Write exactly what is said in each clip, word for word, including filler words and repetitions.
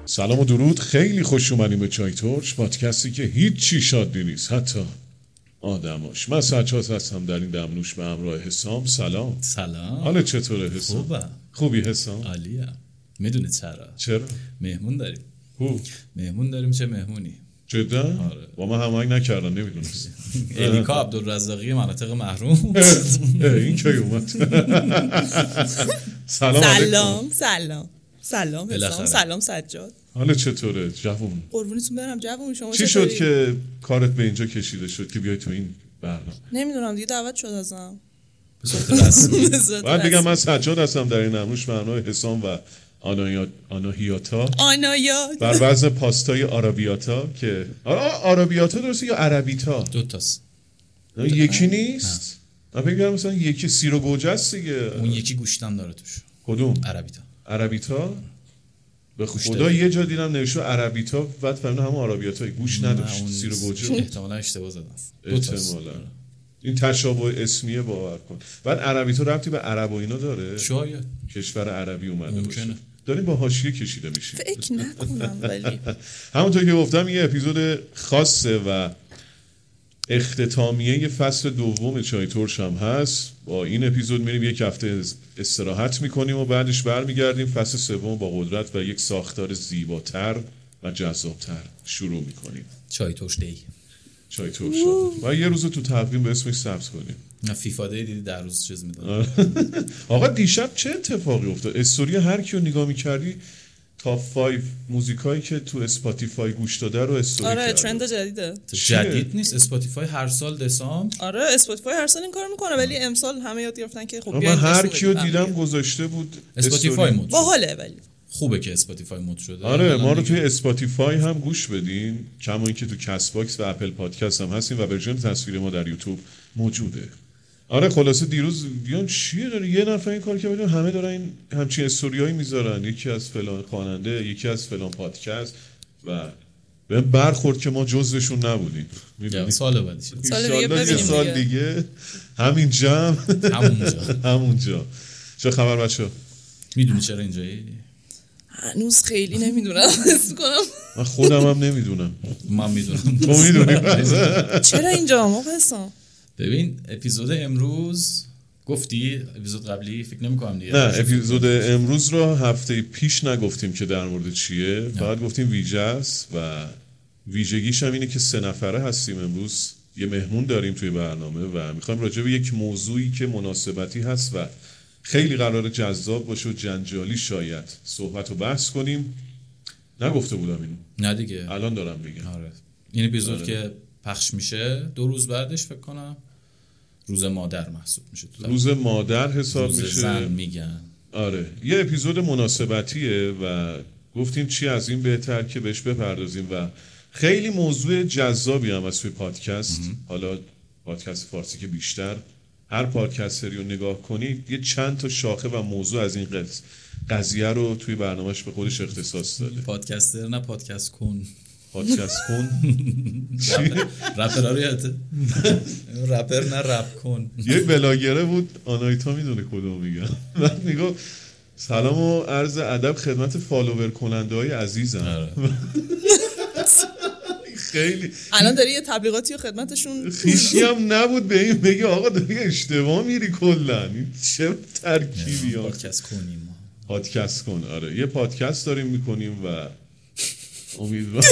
سلام و درود، خیلی خوش اومدیم به چای ترش، پادکستی که هیچ چی شادی نیست حتی آدماش. من سجاد هستم در این دمنوش به همراه حسام. سلام. سلام. حالا چطوره حسام؟ خوبه. خوبی حسام؟ عالیه. میدونی چرا؟ چرا؟ مهمون داریم. هو؟ مهمون داریم. چه مهمونی؟ جدا؟ آره. با من هماهنگ نکردم، نمیدونست. الیکا عبدالرزاقی مناطق محروم. این کی اومد؟ سلام سلام سلام سلام حسام. سلام سجاد. حالا چطوره جوون؟ قربونتون برم جوون. شما چی شد که کارت به اینجا کشیده شد که بیای تو این برنامه؟ نمیدونم دیگه دعوت شد ازم. به صورت رسمی. باید بگم من سجاد هستم در این نموش به همراه حسام و آنایا... آناهیاتا آنایا بر وزن پاستای آرابیاتا که آرابیاتا درسته یا عربیتا؟ دو تاست. یکی نیست؟ من فکر می‌کردم مثلا یکی سیر و گوجه است دیگه. اون یکی گوشتم داره توش. کدوم؟ عربیتا. عربیتا؟ به خدا یه جا دیدم نوشته عربیتا، بعد فهمیدم همون عربیتا گوش نداشت، سیر و گوجه. احتمالاً اشتباه زدم. احتمالاً. این تشابه اسمیه باور کن. بعد عربیتا ربطی به عرب و اینا داره؟ شاید کشور عربی اومده ممکنه. باشه. داریم با حاشیه کشیده میشیم. فکر نکنم ولی همونطور که گفتم یه اپیزود خاصه و اختتامیه فصل دوم چای ترش هم هست. با این اپیزود میریم یک هفته استراحت میکنیم و بعدش برمیگردیم فصل سوم با قدرت و یک ساختار زیباتر و جذابتر شروع میکنیم. چای ترش دی. چای ترش و یه روز تو تقویم به اسمش ثبت کنیم. نه فیفا دی دیدی در روز چیز میدن. آقا دیشب چه اتفاقی افتاد؟ استوری هر کیو نگاه میکردی تاپ پنج موزیکایی که تو اسپاتیفای گوش داده رو استوری کرده. آره ترند جدیده. جدید نیست. اسپاتیفای هر سال دسامبر. آره اسپاتیفای هر سال این کارو میکنه ولی امسال همه یاد گرفتن که خب من هر کیو دیدم گذاشته بود اسپاتیفای مود. باحاله ولی خوبه که اسپاتیفای مود شده. آره ما رو توی اسپاتیفای هم گوش بدین، کما اینکه تو کست باکس و اپل پادکست هم هستیم و ورژن تصویری ما در یوتیوب موجوده. آره خلاصه دیروز بیان چیه داره یه نفر این کار که بدون همه دارن این همچین استوریایی میذارن، یکی از فلان خواننده، یکی از فلان پادکست و بهم برخورد که ما جزوشون نبودیم. میدونی سال بعدی سال دیگه ببینیم سال دیگه همین جمع همونجا همونجا. چه خبر بچه‌ها؟ میدونی چرا اینجایی؟ هنوز خیلی نمیدونم. حس کنم من خودم هم نمیدونم. من میدونم. تو میدونی چرا اینجا ما قسم؟ ببین اپیزود امروز گفتی، اپیزود قبلی فکر نمی‌کنم دیگه. نه اپیزود امروز رو هفته پیش نگفتیم که در مورد چیه، فقط گفتیم ویژه است و ویژگیش هم اینه که سه نفره هستیم امروز. یه مهمون داریم توی برنامه و میخوایم راجع به یک موضوعی که مناسبتی هست و خیلی قرار جذاب باشه و جنجالی شاید صحبت و بحث کنیم. نگفته بودم اینو. نه دیگه. الان دارم میگم. آره. این اپیزود آره. که پخش میشه دو روز بعدش فکر کنم روز مادر محسوب میشه. روز مادر حساب روز میشه. زن میگن. آره یه اپیزود مناسبتیه و گفتیم چی از این بهتر که بهش بپردازیم و خیلی موضوع جذابی هم از توی پادکست. حالا پادکست فارسی که بیشتر هر پادکستری رو نگاه کنید یه چند تا شاخه و موضوع از این قص قضیه رو توی برنامهش به خودش اختصاص داده. پادکستر نه پادکست کن. پادکست کن. رپر رو یادته؟ رپر نه رپ کن. یه بلاگره بود آنایتا میدونه کدوم میگم. من میگم سلام و عرض ادب خدمت فالوور کننده های عزیزم. خیلی الان داری یه تبلیغاتی و خدمتشون خیشی هم نبود به این بگی آقا داری اشتباه میری کلا. این چه ترکیبی ها. پادکست کنیم. پادکست کن. آره یه پادکست داریم میکنیم و امیدوارم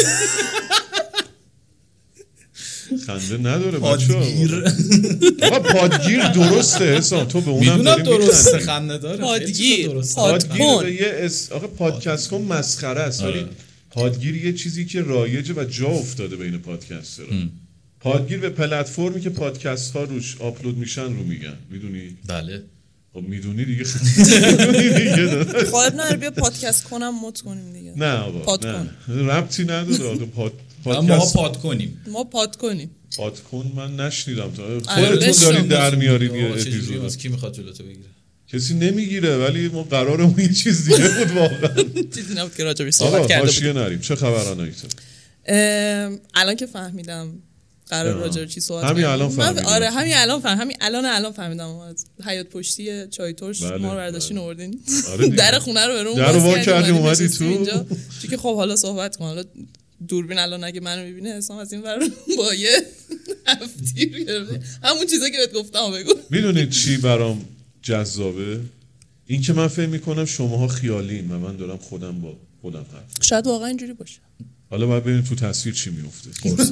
خنده نداره پادگیر. آقا پادگیر درسته حسام تو به اونم داری میخندی. درسته خنده داره. پادگیر پادگیر یه اس... آقا پادکست کن مسخره است ولی پادگیر یه چیزی که رایجه و جا افتاده بین پادکسترها. پادگیر به پلتفرمی که پادکست ها روش آپلود میشن رو میگن. میدونی؟ بله. خب میدونی دیگه. خواهد نه بیا پادکست کنم مد کنیم دیگه. نه آقا پاد نه کن. ربطی نداره آقا پاد ما پاد کنیم. ما پاد کنیم. پاد کن من نشنیدم تا خودتون دارید در میارید یه اپیزود. از کی میخواد جلوتو بگیره؟ کسی نمیگیره ولی ما قرارمون یه چیز دیگه بود واقعا. چیزی نبود که راجع بهش صحبت کرده بود. حاشیه نریم. چه خبر آنایتا؟ الان که فهمیدم قرار راجع چی صحبت همین الان من فهمیدم. آره همین الان فهم همین الان الان فهمیدم از حیاط پشتی چای ترش بله، ما رو برداشتین بله. آوردین آره در خونه رو برام در رو وا کردیم اومدی تو اینجا چون که خب حالا صحبت کن. حالا دوربین الان اگه منو میبینه حسام از این ور با یه هفتیر گرفته همون چیزا که بهت گفتم بگو. میدونید چی برام جذابه؟ این که من فکر میکنم شماها خیالین و من دارم خودم با خودم حرف. شاید واقعا اینجوری باشه. حالا باید ببینیم تو تصویر چی میفته.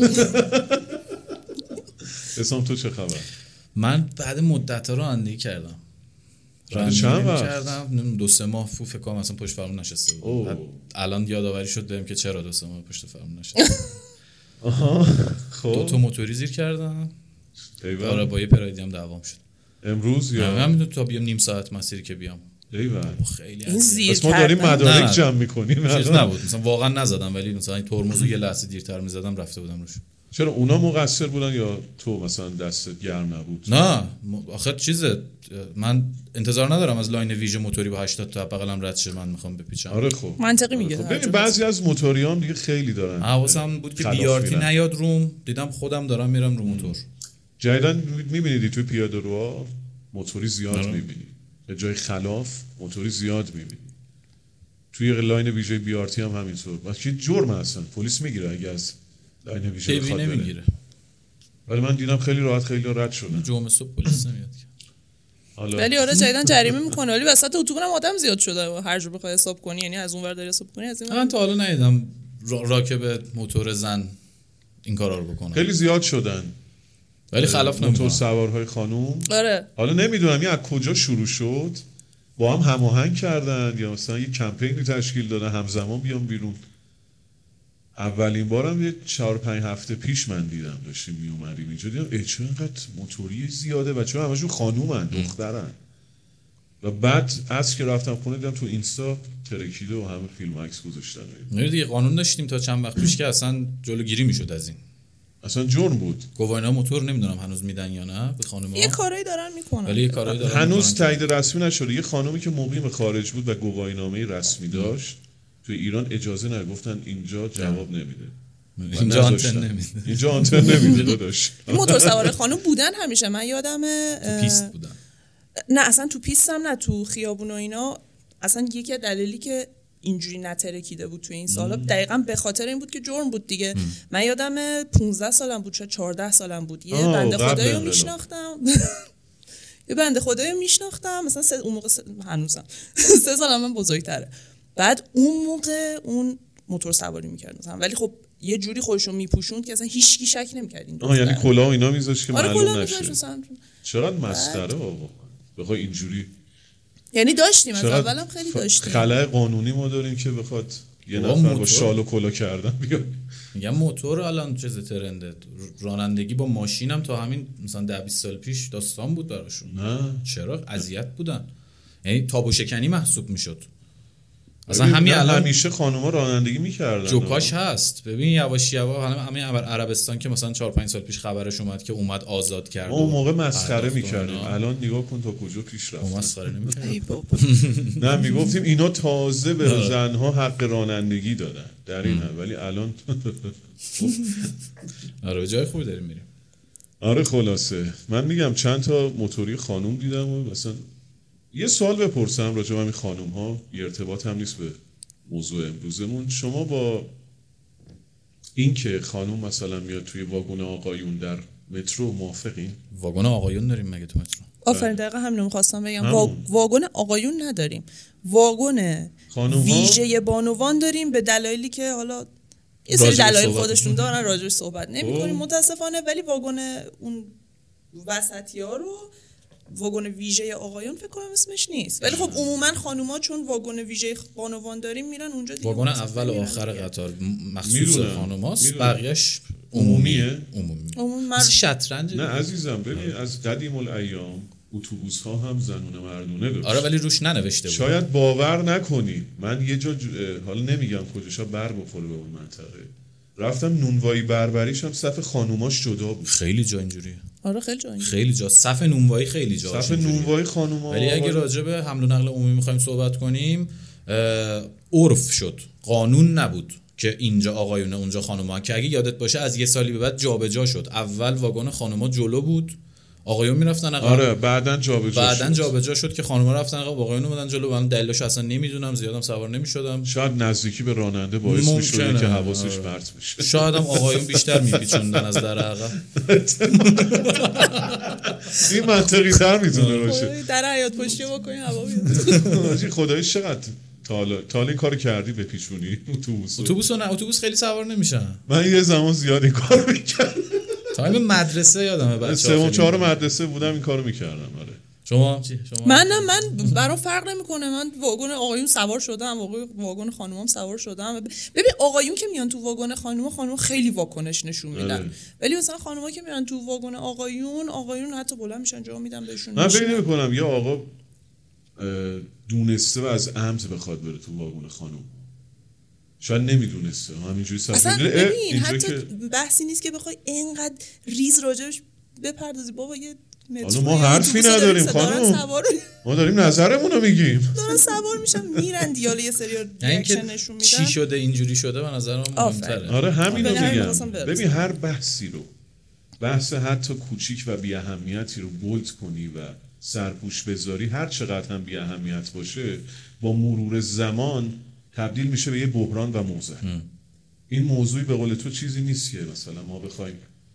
حسام تو چه خبر؟ من بعد مدت ها رانندگی کردم. رانندگی چند وقت؟ کردم دو سه ماه فکر کنم اصلا پشت فرمون نشسته بود. الان یادآوری شد بهم که چرا دو سه ماه پشت فرمون نشستم. آها خب دو تا موتوری زیر کردم. ایول. آره با یه پرایدی هم دعوام شد. امروز یا من میدونم تا بیام نیم ساعت مسیری که بیام. ایول. خیلی این زیر بس ما داریم کردن. مدارک نه. جمع میکنیم. چیز نبود مثلا واقعا نزدم ولی مثلا این ترمزو یه لحظه دیرتر میزدم رفته بودم روش. چرا اونا مقصر بودن یا تو مثلا دستت گرم نبود؟ نه م- آخه چیزه من انتظار ندارم از لاین ویژه موتوری با هشتاد تا بغلم رد شه من میخوام بپیچم. آره خب منطقی میگه. خب ببین بعضی از موتوریام دیگه خیلی دارن حواسم بود که خلاف بیارتی میرن. نیاد روم دیدم خودم دارم میرم رو موتور. جدیدن میبینیدی توی پیاده روها موتوری زیاد آره. میبینی به جای خلاف موتوری زیاد میبینی. توی لاین ویژه بیارتی هم همینطور. واسه جرم هستن پلیس میگیره اگه از لاین ویژه پیوی بخواد بره. نمیگیره. ولی من دیدم خیلی راحت خیلی رد شدن. جمعه صبح پلیس نمیاد. حالا ولی آره جدیدن جریمه میکنه ولی وسط اتوبان هم آدم زیاد شده هر جور بخوای حساب کنی یعنی از اون ور داری حساب کنی از این ور. من تا حالا ندیدم را- راکب موتور زن این کارا رو بکنه. خیلی زیاد شدن ولی خلاف موتور نمیکنه. سوارهای خانوم. آره حالا نمیدونم این از کجا شروع شد با هم هماهنگ کردن یا مثلا یه کمپینی تشکیل دادن همزمان بیان بیرون. اولین بارم یه چهار پنج هفته پیش من دیدم داشتیم می اومدیم اینجا دیدم ای چرا اینقدر موتوری زیاده و چرا همشون خانومن دخترن. و بعد از که رفتم خونه دیدم تو اینستا ترکیده و همه فیلم عکس گذاشتن. نه دیگه قانون داشتیم تا چند وقت پیش که اصلا جلوگیری میشد از این. اصلا جرم بود. گواهینامه موتور نمیدونم هنوز میدن یا نه به خانم‌ها. یه کارایی دارن میکنن ولی یه کارایی دارن هنوز می‌کنن که- تایید رسمی نشده. یه خانومی که مقیم خارج بود و گواهینامه رسمی داشت تو ایران اجازه نگفتن گفتن اینجا جواب نمیده. اینجا نذاشتن. آنتن نمیده. اینجا آنتن نمیده داداش. این موتور سوار خانم بودن همیشه من یادم تو پیست بودن. نه اصلا تو پیست هم نه تو خیابون و اینا اصلا یکی از دلیلی که اینجوری نترکیده بود تو این سالا دقیقاً به خاطر این بود که جرم بود دیگه. من یادم پونزده سالم بود شاید چهارده سالم بود یه بنده خدایی رو میشناختم یه بنده خدایی رو میشناختم مثلا سه اون موقع سه... هنوزم سه سالم من بزرگتره. بعد اون موقع اون موتور سواری میکرد مثلا ولی خب یه جوری خودشو میپوشوند که اصلا هیچ کی شک نمی‌کرد این آها یعنی کلاه و اینا میذاشت که آره معلوم کلاه نشه. میذاشت مثلا. چقدر مسخره بابا. بخوای اینجوری یعنی داشتیم از چقدر اولم خیلی داشتیم. خلأ قانونی ما داریم که بخواد یه بابا نفر با موتور. شال و کلاه کردن بیاد. میگم موتور الان چیز ترنده. رانندگی با ماشینم تا همین مثلا ده بیست سال پیش داستان بود براشون. نه چرا اذیت بودن. یعنی تاب و شکنی محسوب میشد. اصلا ببین، همین نه، الان همیشه خانوما رانندگی میکردن. جوکاش هست. ببین یواش یواش حالا همین عربستان که مثلا چهار پنج سال پیش خبرش اومد که اومد آزاد کرد. ما اون موقع مسخره پرداخت و میکردیم. اینا. الان نگاه کن تا کجا پیش رفت. ما مسخره نمی‌کردیم. ای بابا. نه میگفتیم اینا تازه به زنها حق رانندگی دادن در این حد ولی الان آره به جای خوبی داریم میریم. آره خلاصه من میگم چند تا موتوری خانوم دیدم و مثلا یه سوال بپرسم راجع به همین خانوم ها یه ارتباط هم نیست به موضوع امروزمون. شما با این که خانوم مثلا میاد توی واگن آقایون در مترو موافقین؟ واگن آقایون داریم مگه تو مترو؟ آفرین دقیقا همین رو می‌خواستم بگم. همون. وا... واگن آقایون نداریم. واگن خانوم‌ها؟ ویژه بانوان داریم به دلایلی که حالا یه سری راجعش دلایل صحبت خودشون می‌کنیم. دارن راجعش صحبت نمی‌کنیم خب. متاسفانه ولی واگن اون وسطی‌ها رو واگن ویژه آقایون فکر کنم اسمش نیست ولی خب عموما خانوما چون واگن ویژه بانوان داریم میرن اونجا دیگه. واگن متاسفانه اول و میرن آخر دیگه. قطار مخصوص می‌دونم. خانوماست می‌دونم. بقیه‌اش عمومیه؟ عمومیه عمومی عموما من مثل شطرنج. نه عزیزم ببین از قدیم الایام اتوبوس ها هم زنونه مردونه داشت. آره ولی روش ننوشته بود. شاید باور نکنی من یه جا ج... حالا نمیگم کجاشا بر بخوره به اون منطقه رفتم نونوایی بربریش هم صف خانوماش جدا بود. خیلی جا اینجوریه. آره خیلی جایی. خیلی جا صف نونوایی خیلی جا. صف نونوایی خانوما. ولی اگه راجع به حمل و نقل عمومی می‌خوایم صحبت کنیم عرف شد قانون نبود. که اینجا آقایونه اونجا خانوما، که اگه یادت باشه از یه سالی به بعد جابجا شد. اول واگن خانوما جلو بود، آقایون میرفتن عقب. آره بعدن جابجا شد. بعدن جابجا شد که خانوما رفتن عقب، آقایون اومدن جلو. من دلیلش اصلا نمیدونم، زیادم سوار نمیشدم. شاید نزدیکی به راننده باعث میشد که حواسش پرت بشه. شاید هم آقایون بیشتر میپیچوندن از در عقب. این منطقی تر میتونه باشه. در حیاط پشتی بکنین هوا بیاد. خدای چقدر تا تا این کارو کردی به پیچونی اتوبوس؟ اتوبوس نه، اتوبوس خیلی سوار نمیشن. من یه زمان زیاد این کارو میکردم. تایم مدرسه یادمه بچه‌ها سه و چهار مدرسه بودم این کارو میکردم. آره شما چی؟ شما من نه، من برام فرق نمیکنه. من واگن آقایون سوار شدم، واگن خانومام سوار شدم. ببین آقایون که میان تو واگن خانوما، خانوما خیلی واکنش نشون میدن، ولی مثلا خانوما که میان تو واگن آقایون، آقایون حتی بلند میشن جا میدن بهشون. من فکر نمی‌کنم یه آقا دونسته و از عمد بخواد بره تو واگن خانوم. شاید نمیدونسته، همینجوری سفر. اصلا ببین حتی بحثی نیست که بخوای اینقدر ریز راجبش بپردازی. بابا یه حالا ما حرفی نداریم خانم، ما داریم نظرمون رو میگیم. دارن سوار میشن میرن دیاله یه سری ریاکشن نشون میدن. چی شده اینجوری شده به نظرم مهم‌تره. آره همینو میگم. ببین هر بحثی رو، بحث حتی کوچیک و بی اهمیتی رو بولد کنی و سرپوش بذاری، هر چقدر هم بی اهمیت باشه، با مرور زمان تبدیل میشه به یه بحران و موضع. این موضوعی به قول تو چیزی نیست که مثلا ما بخوایم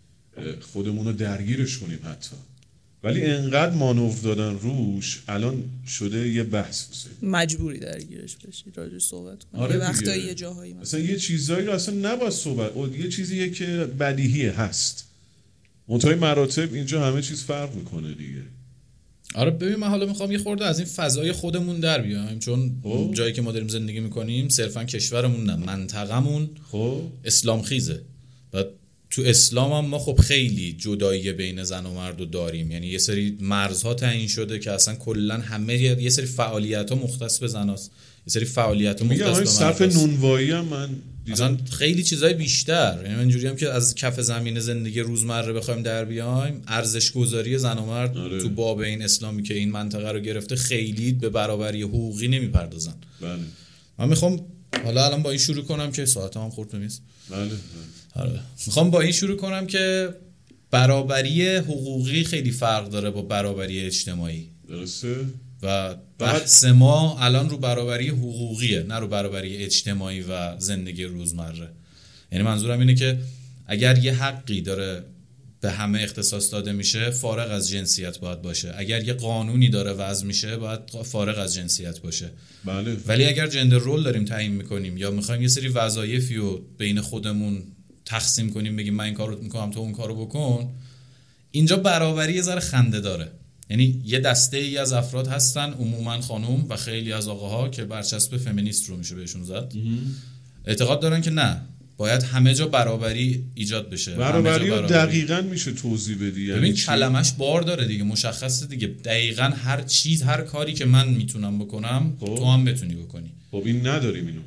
خودمون رو درگیرش کنیم حتی، ولی انقدر مانور دادن روش الان شده یه بحث بسید. مجبوری درگیرش بشی، راجعش صحبت کنی. آره یه وقتایی یه جاهایی مثلا یه چیزایی رو اصلا نباید صحبت، یه چیزیه که بدیهیه هست، منتهای مراتب اینجا همه چیز فرق میکنه دیگه. آره ببین من حالا میخوام یه خورده از این فضای خودمون در بیایم، چون خب. جایی که ما داریم زندگی میکنیم صرفا کشورمون نه، منطقمون خب اسلام خیزه و تو اسلام هم ما خب خیلی جدایی بین زن و مرد رو داریم، یعنی یه سری مرزها تعیین شده که اصلا کلا همه یه سری فعالیت‌ها مختص به زناست، یه سری فعالیت‌ها مختص به مرد. میگم صرف نونوایی هم من اصلا خیلی چیزای بیشتر، یعنی من اینجوری هم که از کف زمین زندگی روزمره بخوایم در بیایم، ارزش گذاری زن و مرد آره. تو باب این اسلامی که این منطقه رو گرفته خیلی به برابری حقوقی نمیپردازن. بله. من میخوام حالا الان با این شروع کنم که ساعتم هم خورد نمیست. بله. آره. میخوام با این شروع کنم که برابری حقوقی خیلی فرق داره با برابری اجتماعی. درسته. و بحث ما الان رو برابری حقوقیه، نه رو برابری اجتماعی و زندگی روزمره. یعنی منظورم اینه که اگر یه حقی داره به همه اختصاص داده میشه، فارغ از جنسیت باید باشه. اگر یه قانونی داره وضع میشه، باید فارغ از جنسیت باشه. بله. ولی اگر جندر رول داریم تعیین میکنیم یا میخوایم یه سری وظایفی رو بین خودمون تقسیم کنیم، بگیم من این کارو میکنم تو اون کارو بکن، اینجا برابری یه ذره خنده داره. یعنی یه دسته ای از افراد هستن، عموما خانم و خیلی از آقاها که برچسب فمینیست رو میشه بهشون زد، اعتقاد دارن که نه، باید همه جا برابری ایجاد بشه. برابری رو دقیقاً میشه توضیح بدی؟ یعنی ببین کلمش بار داره دیگه، مشخصه دیگه. دقیقاً هر چیز، هر کاری که من میتونم بکنم خب. تو هم بتونی بکنی. خب این نداریم اینو.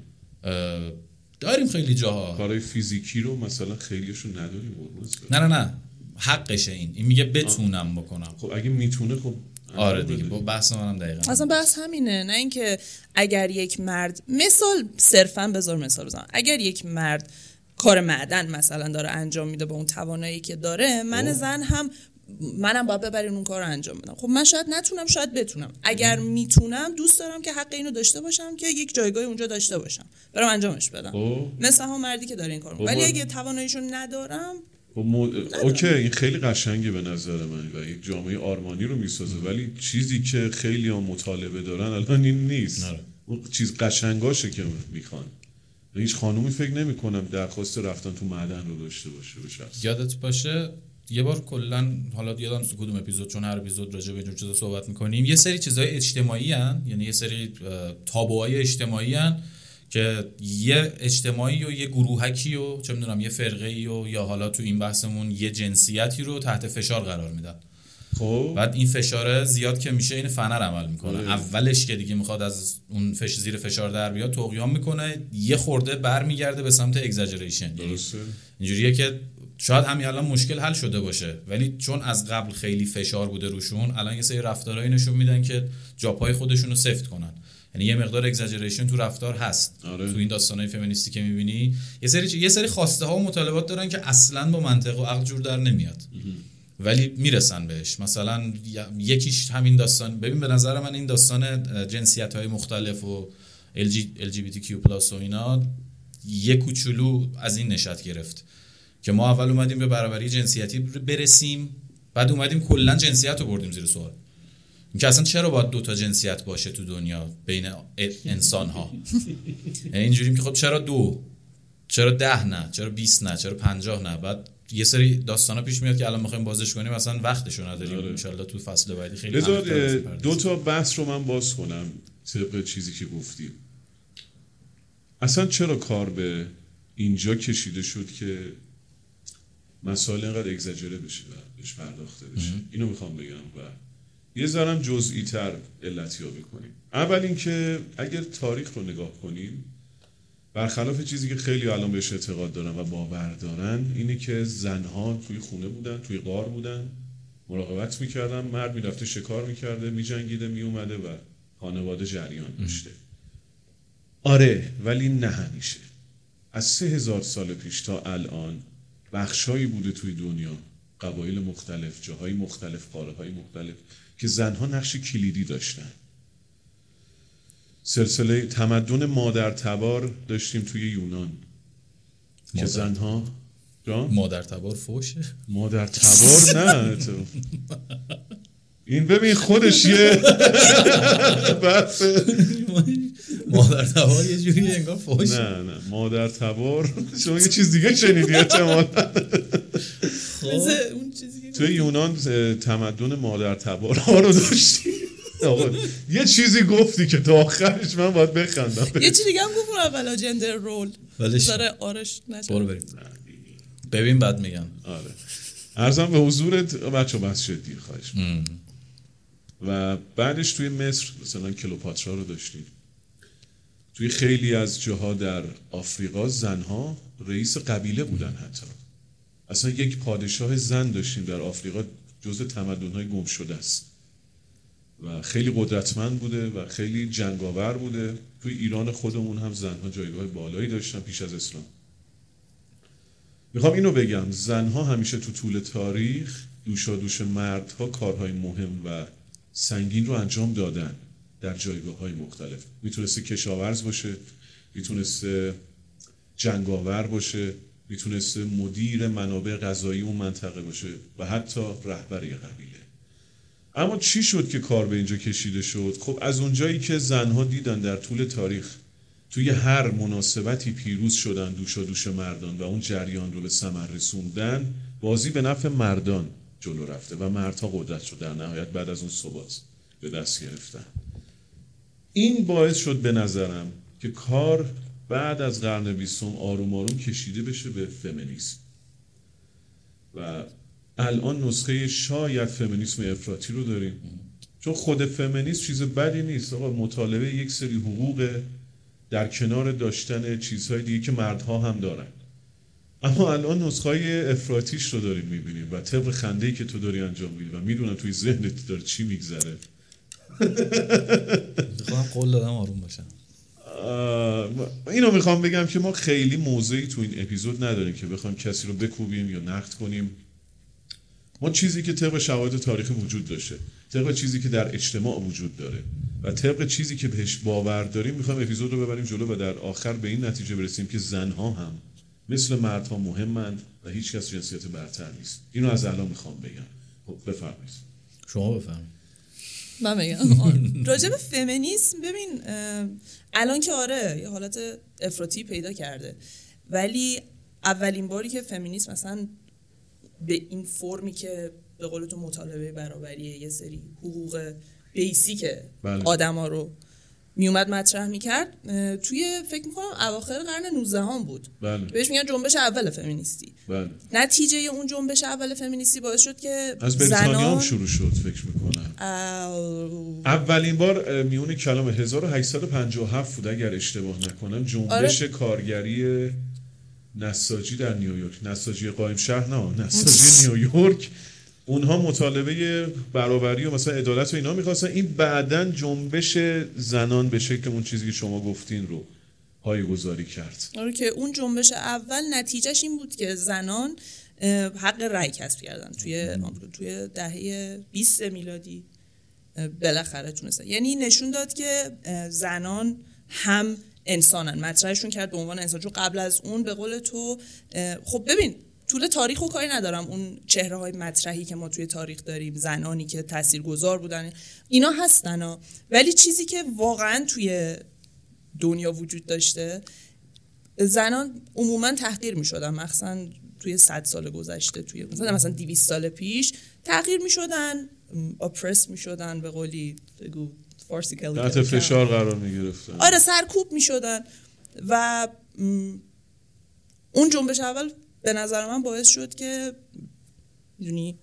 داریم خیلی جاها. کارهای فیزیکی رو مثلا خیلیشون نداریم. نه نه نه حقشه این. این میگه بتونم آه. بکنم. خب اگه میتونه خب آره دیگه با بحث منم دقیقاً اصلا بحث همینه، نه اینکه اگر یک مرد، مثال صرفاً بذار مثال بزنم، اگر یک مرد کار معدن مثلا داره انجام میده با اون توانایی که داره، من أوه. زن هم منم باید ببرین اون کار رو انجام بدم. خب من شاید نتونم، شاید بتونم. اگر میتونم دوست دارم که حق اینو داشته باشم که یک جایگاهی اونجا داشته باشم، برام انجامش بدم. أوه. مثل هم مردی که داره این کارو، ولی اگه تواناییشو ندارم مو... اوکی این خیلی قشنگه به نظر من و یک جامعه آرمانی رو میسازه، ولی چیزی که خیلی ها مطالبه دارن الان این نیست. نره. اون چیز قشنگاشه که میخوان. هیچ خانومی فکر نمی کنم درخواست رفتن تو معدن رو داشته باشه به شخص. یادت باشه یه بار کلا، حالا یادم نیست کدوم اپیزود، چون هر اپیزود راجع به اینجور چیزا صحبت میکنیم، یه سری چیزای اجتماعی ان، یعنی یه سری تابوهای اجتماعی ان که یه اجتماعی و یه گروهکی و چه میدونم یه فرقه‌ای و یا حالا تو این بحثمون یه جنسیتی رو تحت فشار قرار میدن. خب بعد این فشاره زیاد که میشه این فنر عمل میکنه. اه. اولش که دیگه میخواد از اون فش زیر فشار در بیاد، طغیان میکنه، یه خورده برمیگرده به سمت اگزاجریشن. درسته. اینجوریه که شاید همین الان مشکل حل شده باشه، ولی چون از قبل خیلی فشار بوده روشون، الان یه سری رفتارهایی نشون میدن که جاپای خودشون رو سفت کنن. یعنی یه مقدار اگزاجریشن تو رفتار هست. آره. تو این داستانای فمینیستی که می‌بینی یه سری یه سری خواسته ها و مطالبات دارن که اصلاً با منطق و عقل جور در نمیاد ولی میرسن بهش. مثلا یکیش همین داستان، ببین به نظر من این داستان جنسیت‌های مختلف و ال جی بی تی کیو پلاس و اینا یک کوچولو از این نشأت گرفت که ما اول اومدیم به برابری جنسیتی برسیم، بعد اومدیم کلا جنسیت رو بردیم زیر سوال. اینکه اصلا چرا باید دو تا جنسیت باشه تو دنیا بین انسان ها؟ یعنی اینجوریم که خب چرا دو؟ چرا ده نه؟ چرا بیست نه؟ چرا پنجاه نه؟ بعد یه سری داستانا پیش میاد که الان میخوایم بازش کنیم، اصلا وقتشو نداریم. ان شاءالله تو فصل بعدی خیلی دو تا بحث رو من باز کنم طبق چیزی که گفتیم. اصلا چرا کار به اینجا کشیده شد که مسائل اینقدر اگزاجره بشه و بهش پرداخته بشه؟ اینو میخوام بگم و یه ذرم جزئی تر علتیابی کنیم. اول اینکه اگر تاریخ رو نگاه کنیم، برخلاف چیزی که خیلی الان بهش اعتقاد دارن و باور دارن، اینه که زنها توی خونه بودن، توی غار بودن، مراقبت میکردن، مرد میرفته شکار میکرده، میجنگیده، میومده و خانواده جریان داشته. آره، ولی نه همیشه. از سه هزار سال پیش تا الان بخشایی بوده توی دنیا، قبایل مختلف، جاهای مختلف، قاره‌های مختلف که زنها نقش کلیدی داشتن. سلسله تمدن مادر تبار داشتیم توی یونان مادر. که زنها جان؟ مادر تبار فوشه؟ مادر تبار نه تو. این ببین خودش یه بحث مادر تبار یه جوری انگار فوش. نه نه مادر تبار شما یه چیز دیگه شنیدی احتمالاً. اون چیزی که توی یونان تمدن مادر تبار ها رو داشتی. آقا یه چیزی گفتی که تا آخرش من باید بخندم. یه چیزی دیگه هم گفتم اولا جندر رول داره آرش نشه. برو بریم ببین بعد میگم. آره عرضم به حضورت بچه بس شدی خواهش و بعدش توی مصر مثلا کلوپاترا رو داشتیم. توی خیلی از جاها در آفریقا زنها رئیس قبیله بودن. حتی اصلا یک پادشاه زن داشتیم در آفریقا، جزء تمدن‌های گم شده است و خیلی قدرتمند بوده و خیلی جنگاور بوده. توی ایران خودمون هم زنها جایگاه بالایی داشتن پیش از اسلام. میخوام اینو بگم، زنها همیشه تو طول تاریخ دوشا دوش مردها کارهای مهم و سنگین رو انجام دادن در جایگاه‌های مختلف. میتونسته کشاورز باشه، میتونسته جنگاور باشه، میتونسته مدیر منابع غذایی اون منطقه باشه و حتی رهبر یه قبیله. اما چی شد که کار به اینجا کشیده شد؟ خب از اونجایی که زنها دیدن در طول تاریخ توی هر مناسبتی پیروز شدن دوشا دوش مردان و اون جریان رو به ثمر رسوندن، بازی به نفع مردان جلو رفته و مردها قدرت رو در نهایت بعد از اون ثبات به دست گرفتن. این باعث شد به نظرم که کار بعد از قرن بیستم آروم آروم کشیده بشه به فمینیسم و الان نسخه شاید فمینیسم افراطی رو داریم، چون خود فمینیسم چیز بدی نیست. آقا مطالبه یک سری حقوق در کنار داشتن چیزهای دیگه که مردها هم دارن. اما الان نسخه‌های افراطیش رو داریم میبینیم و طبق خنده‌ای که تو داری انجام میدی و میدونم توی ذهنت داره چی میگذره. میخوام قول دادم آروم باشم. اینو میخوام بگم که ما خیلی موضعی تو این اپیزود نداریم که بخوایم کسی رو بکوبیم یا نقد کنیم. ما چیزی که طبق شواهد تاریخی وجود داشته، طبق چیزی که در اجتماع وجود داره و طبق چیزی که بهش باور داریم میخوایم اپیزود رو ببریم جلو و در آخر به این نتیجه برسیم که زنها هم مثل مردها مهمند و هیچ کس جنسیت برتر نیست. اینو از الان میخوام بگم. خب بفرمایید. شما بفرمایید. من بگم راجع به فمینیسم. ببین الان که آره یه حالت افراطی پیدا کرده، ولی اولین باری که فمینیسم مثلا به این فرمی که به قول تو مطالبه برابری یه سری حقوق بیسیک بله. آدما رو میومد مطرح میکرد توی فکر میکنم اواخر قرن نوزدهم بود. بله. بهش میگن جنبش اول فمینیستی. بله. نتیجه اون جنبش اول فمینیستی باعث شد که از بریتانیا هم شروع شد فکر میکنم. او... اولین بار میون کلام هزار و هشتصد و پنجاه و هفت بود اگر اشتباه نکنم، جنبش آره. کارگری نساجی در نیویورک، نساجی قائم شهر نه، نساجی نیویورک اونها مطالبه برابری و مثلا عدالت و اینا میخواستن. این بعدن جنبش زنان به شکل اون چیزی که شما گفتین رو پایه‌گذاری کرد. آره که اون جنبش اول نتیجهش این بود که زنان حق رأی کسب کردن توی آمریکا توی دهه بیست میلادی بالاخره تونستن. یعنی نشون داد که زنان هم انسانن، مطرحشون کرد به عنوان انسان. چون قبل از اون به قول تو خب ببین طول تاریخ رو کاری ندارم، اون چهره های مطرحی که ما توی تاریخ داریم، زنانی که تاثیرگذار بودن اینا هستن ها. ولی چیزی که واقعا توی دنیا وجود داشته، زنان عموما تحقیر می شدن، مخصوصا توی صد سال گذشته، توی مثلا مثلا دویست سال پیش تحقیر می شدن، اپرس می شدن، به قولی بگو فارسی کلمه تحت فشار قرار می گرفتن. آره سرکوب می شدن و اون جنبش اول به نظر من باعث شد که میدونی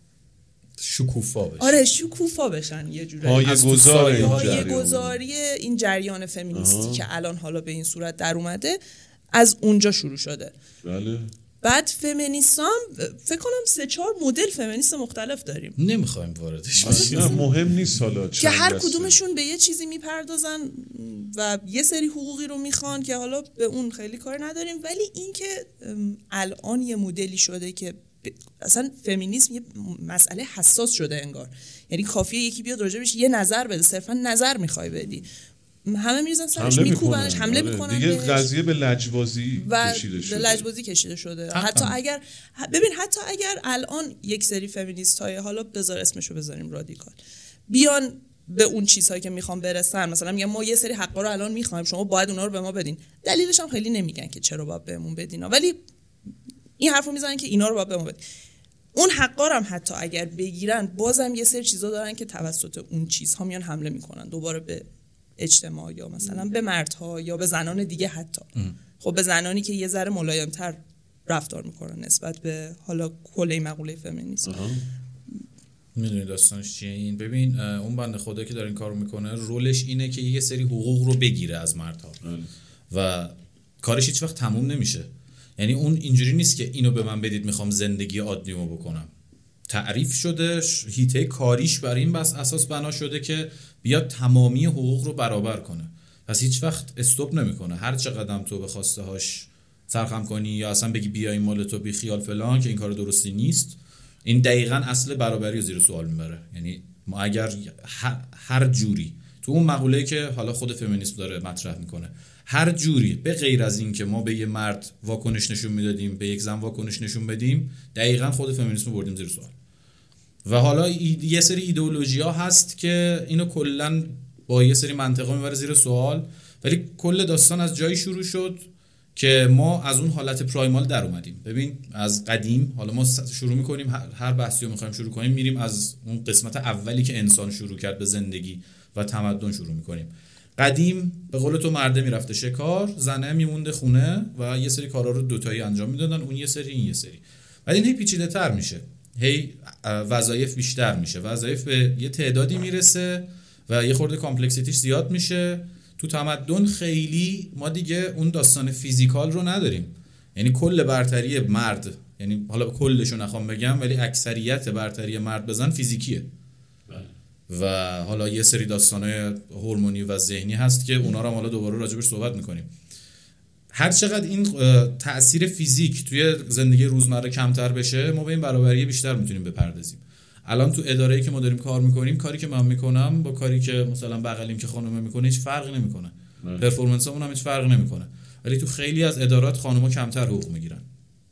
شکوفا بشن. آره شکوفا بشن یه جوری. پایه‌گذاری پایه‌گذاری این جریان فمینیستی آه. که الان حالا به این صورت در اومده از اونجا شروع شده. بله. بعد فمینیسم فکر کنم سه چهار مدل فمینیست مختلف داریم. نمیخوایم واردش بشیم. نه مهم نیست حالا که هر کدومشون به یه چیزی میپردازن و یه سری حقوقی رو میخوان که حالا به اون خیلی کار نداریم. ولی این که الان یه مدلی شده که اصلا فمینیسم یه مسئله حساس شده انگار، یعنی کافیه یکی بیاد راجبش یه نظر بده، صرفا نظر میخوای بدی، همه میریزن سرش میکوبنش، حمله میکنن دیگه. قضیه به لجبازی کشیده شده. به لجبازی کشیده شده. حتی اگر ببین حتی اگر الان یک سری فمینیست های حالا بذار اسمشو بذاریم رادیکال بیان به اون چیزهایی که میخوام برسن، مثلا میگن ما یه سری حقا رو الان میخوایم، شما باید اونا رو به ما بدین، دلیلش هم خیلی نمیگن که چرا باید بهمون بدین، ولی این حرفو میزنن که اینا رو باید به ما بدین. اون حقا رو هم حتی اگر بگیرن بازم یه سری چیزا دارن که توسط اون چیزها میان حمله میکنن دوباره به اجتماع یا مثلا به مردها یا به زنان دیگه حتی. خب به زنانی که یه ذره ملایم‌تر رفتار میکنن نسبت به حالا کل این مقوله فمینیسم. میدونی داستانش چیه این؟ ببین اون بنده خدا که داره این کارو میکنه رولش اینه که یه سری حقوق رو بگیره از مردها و کارش هیچ وقت تموم نمیشه. یعنی اون اینجوری نیست که اینو به من بدید میخوام زندگی عادیمو بکنم. تعریف شده، هیته کاریش بر این بس اساس بنا شده که بیاد تمامی حقوق رو برابر کنه. پس هیچ وقت استوب نمیکنه. هر چقدر تو به خواسته هاش سرخم کنی یا اصلا بگی بیای مال تو بی خیال فلان که این کار درستی نیست، این دقیقاً اصل برابری رو زیر سوال میبره. یعنی ما اگر هر جوری تو اون مقوله‌ای که حالا خود فمینیسم داره مطرح میکنه، هر جوری به غیر از این که ما به یه مرد واکنش نشون میدادیم به یک زن واکنش نشون بدیم، دقیقاً خود فمینیسم رو بردیم زیر سوال. و حالا یه سری ایدئولوژی‌ها هست که اینو کلاً با یه سری منطقا میبره زیر سوال، ولی کل داستان از جایی شروع شد که ما از اون حالت پرایمال در اومدیم. ببین از قدیم، حالا ما شروع میکنیم هر بحثی رو میخوایم شروع کنیم میریم از اون قسمت اولی که انسان شروع کرد به زندگی و تمدن شروع میکنیم. قدیم به قول تو مرده میرفته شکار، زنه میمونده خونه و یه سری کارا رو دوتایی انجام میدادن، اون یه سری این یه سری. ولی این هی پیچیده تر میشه، هی وظایف بیشتر میشه، وظایف به یه تعدادی میرسه و یه خورده کامپلکسیتیش زیاد میشه. تو تمدن خیلی ما دیگه اون داستان فیزیکال رو نداریم، یعنی کل برتری مرد، یعنی حالا کلشو نخوام بگم ولی اکثریت برتری مرد بزن فیزیکیه و حالا یه سری داستانای هورمونی و ذهنی هست که اونا رو هم حالا دوباره راجبش صحبت میکنیم. هر چقدر این تأثیر فیزیک توی زندگی روزمره کمتر بشه، ما به این برابری بیشتر میتونیم بپردازیم. الان تو اداره‌ای که ما داریم کار میکنیم، کاری که من میکنم با کاری که مثلا بغلیم که خانومه میکنه هیچ فرقی نمیکنه، پرفورمنسمون هم هیچ فرقی نمیکنه، ولی تو خیلی از ادارات خانوما کمتر حقوق میگیرن.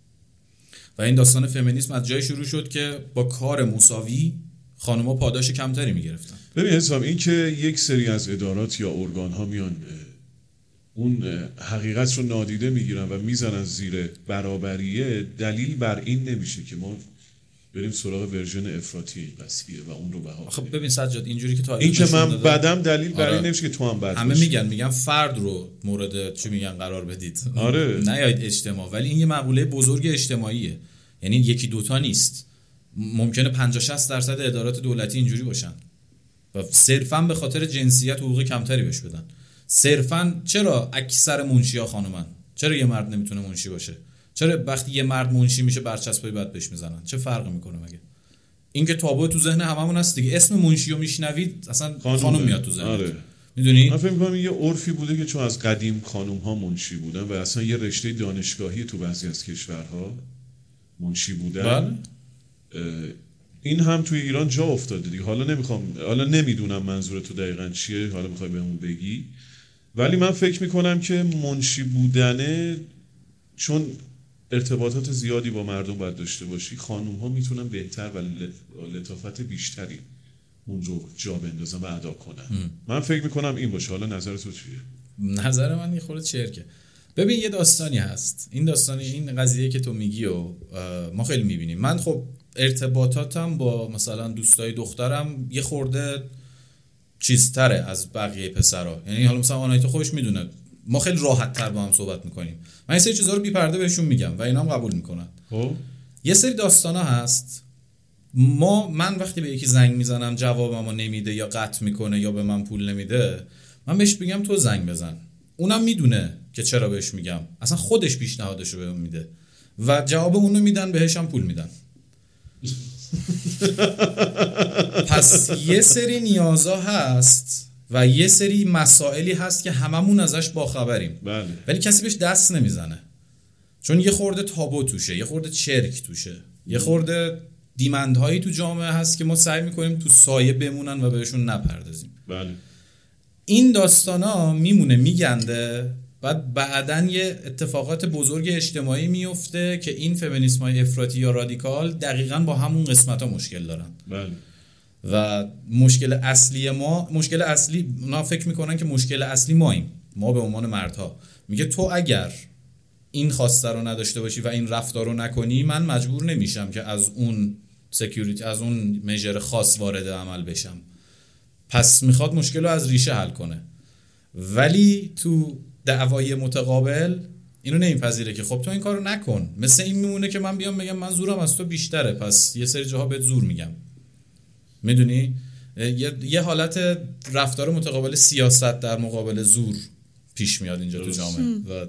و این داستان فمینیسم از جای شروع شد که با کار مساوی خانوما پاداش کمتری میگرفتن. ببین حسام، این که یک سری از ادارات یا ارگان ها میان اون حقیقت رو نادیده میگیرن و میزنن زیر برابریه، دلیل بر این نمیشه که ما بریم سراغ ورژن افراطی این قضیه و اون رو بها. خب ببین سجاد، اینجوری که تو این که من بدم دلیل برای این نمیشه که تو هم بد همه باشی. میگن میگن فرد رو مورد چی میگن قرار بدید، آره نیاید اجتماع، ولی این یه مقوله بزرگ اجتماعیه، یعنی یکی دوتا نیست. ممکنه پنجاه شصت درصد ادارات دولتی اینجوری باشن و صرفا به خاطر جنسیت حقوق کمتری بهش بدن. صرفا چرا اکثر منشی‌ها خانومن؟ چرا یه مرد نمیتونه منشی باشه؟ چرا وقتی یه مرد منشی میشه برچسبای بد بهش میزنن؟ چه فرقی میکنه مگه؟ این که تابو تو ذهن هممون هست دیگه، اسم منشی رو میشنوید اصلا خانم, خانم میاد تو ذهن. آره. میدونی من فکر می‌کنم یه عرفی بوده که چون از قدیم خانم ها منشی بودن و اصلا یه رشته دانشگاهی تو بعضی از کشورها منشی بودن. بله. این هم توی ایران جا افتاده دیگه. حالا نمیخوام حالا نمیدونم منظور تو دقیقاً چیه، حالا میخوای بهمون بگی، ولی من فکر میکنم که منشی بودنه چون ارتباطات زیادی با مردم باید داشته باشی، خانوم ها میتونن بهتر و لطافت بیشتری اون رو جا بندازن و ادا کنن. ام. من فکر میکنم این باشه. حالا نظر تو چیه؟ نظر من یه خورده چرکه. ببین یه داستانی هست، این داستانی این قضیه که تو میگی و ما خیلی میبینیم. من خب ارتباطاتم با مثلا دوستای دخترم یه خورده چیزتره از بقیه پسرا، یعنی حالا مثلا آنایتا خودش میدونه ما خیلی راحت تر با هم صحبت میکنیم، من یه سری چیزا رو بی پرده بهشون میگم و اینا هم قبول میکنن. خب یه سری داستانا هست ما من وقتی به یکی زنگ میزنم جوابمو نمیده یا قطع میکنه یا به من پول نمیده، من بهش میگم تو زنگ بزن. اونم میدونه که چرا بهش میگم، اصلا خودش پیشنهادشو بهم میده و جواب اونو میدن، بهش هم پول میدن. پس یه سری نیازا هست و یه سری مسائلی هست که هممون ازش باخبریم. بله. ولی کسی بهش دست نمیزنه چون یه خورده تابو توشه، یه خورده چرک توشه، یه خورده دیمندهایی تو جامعه هست که ما سعی میکنیم تو سایه بمونن و بهشون نپردازیم. بله. این داستانا میمونه میگنده، بعد بعدن یه اتفاقات بزرگ اجتماعی میفته که این فمینیسم‌های افراطی یا رادیکال دقیقاً با همون قسمت‌ها مشکل دارن. بله. و مشکل اصلی ما مشکل اصلی اونا فکر میکنن که مشکل اصلی ماییم، ما به عنوان مردها. میگه تو اگر این خواسته رو نداشته باشی و این رفتار رو نکنی، من مجبور نمیشم که از اون سکیوریتی از اون میجر خاص وارد عمل بشم. پس میخواد مشکل رو از ریشه حل کنه، ولی تو دعوای متقابل اینو نمیپذیره که خب تو این کارو نکن. مثل این میمونه که من بیام بگم من زورم از تو بیشتره، پس یه سری جاها بهت زور میگم. میدونی یه, یه حالت رفتار متقابل سیاست در مقابل زور پیش میاد اینجا تو جامعه و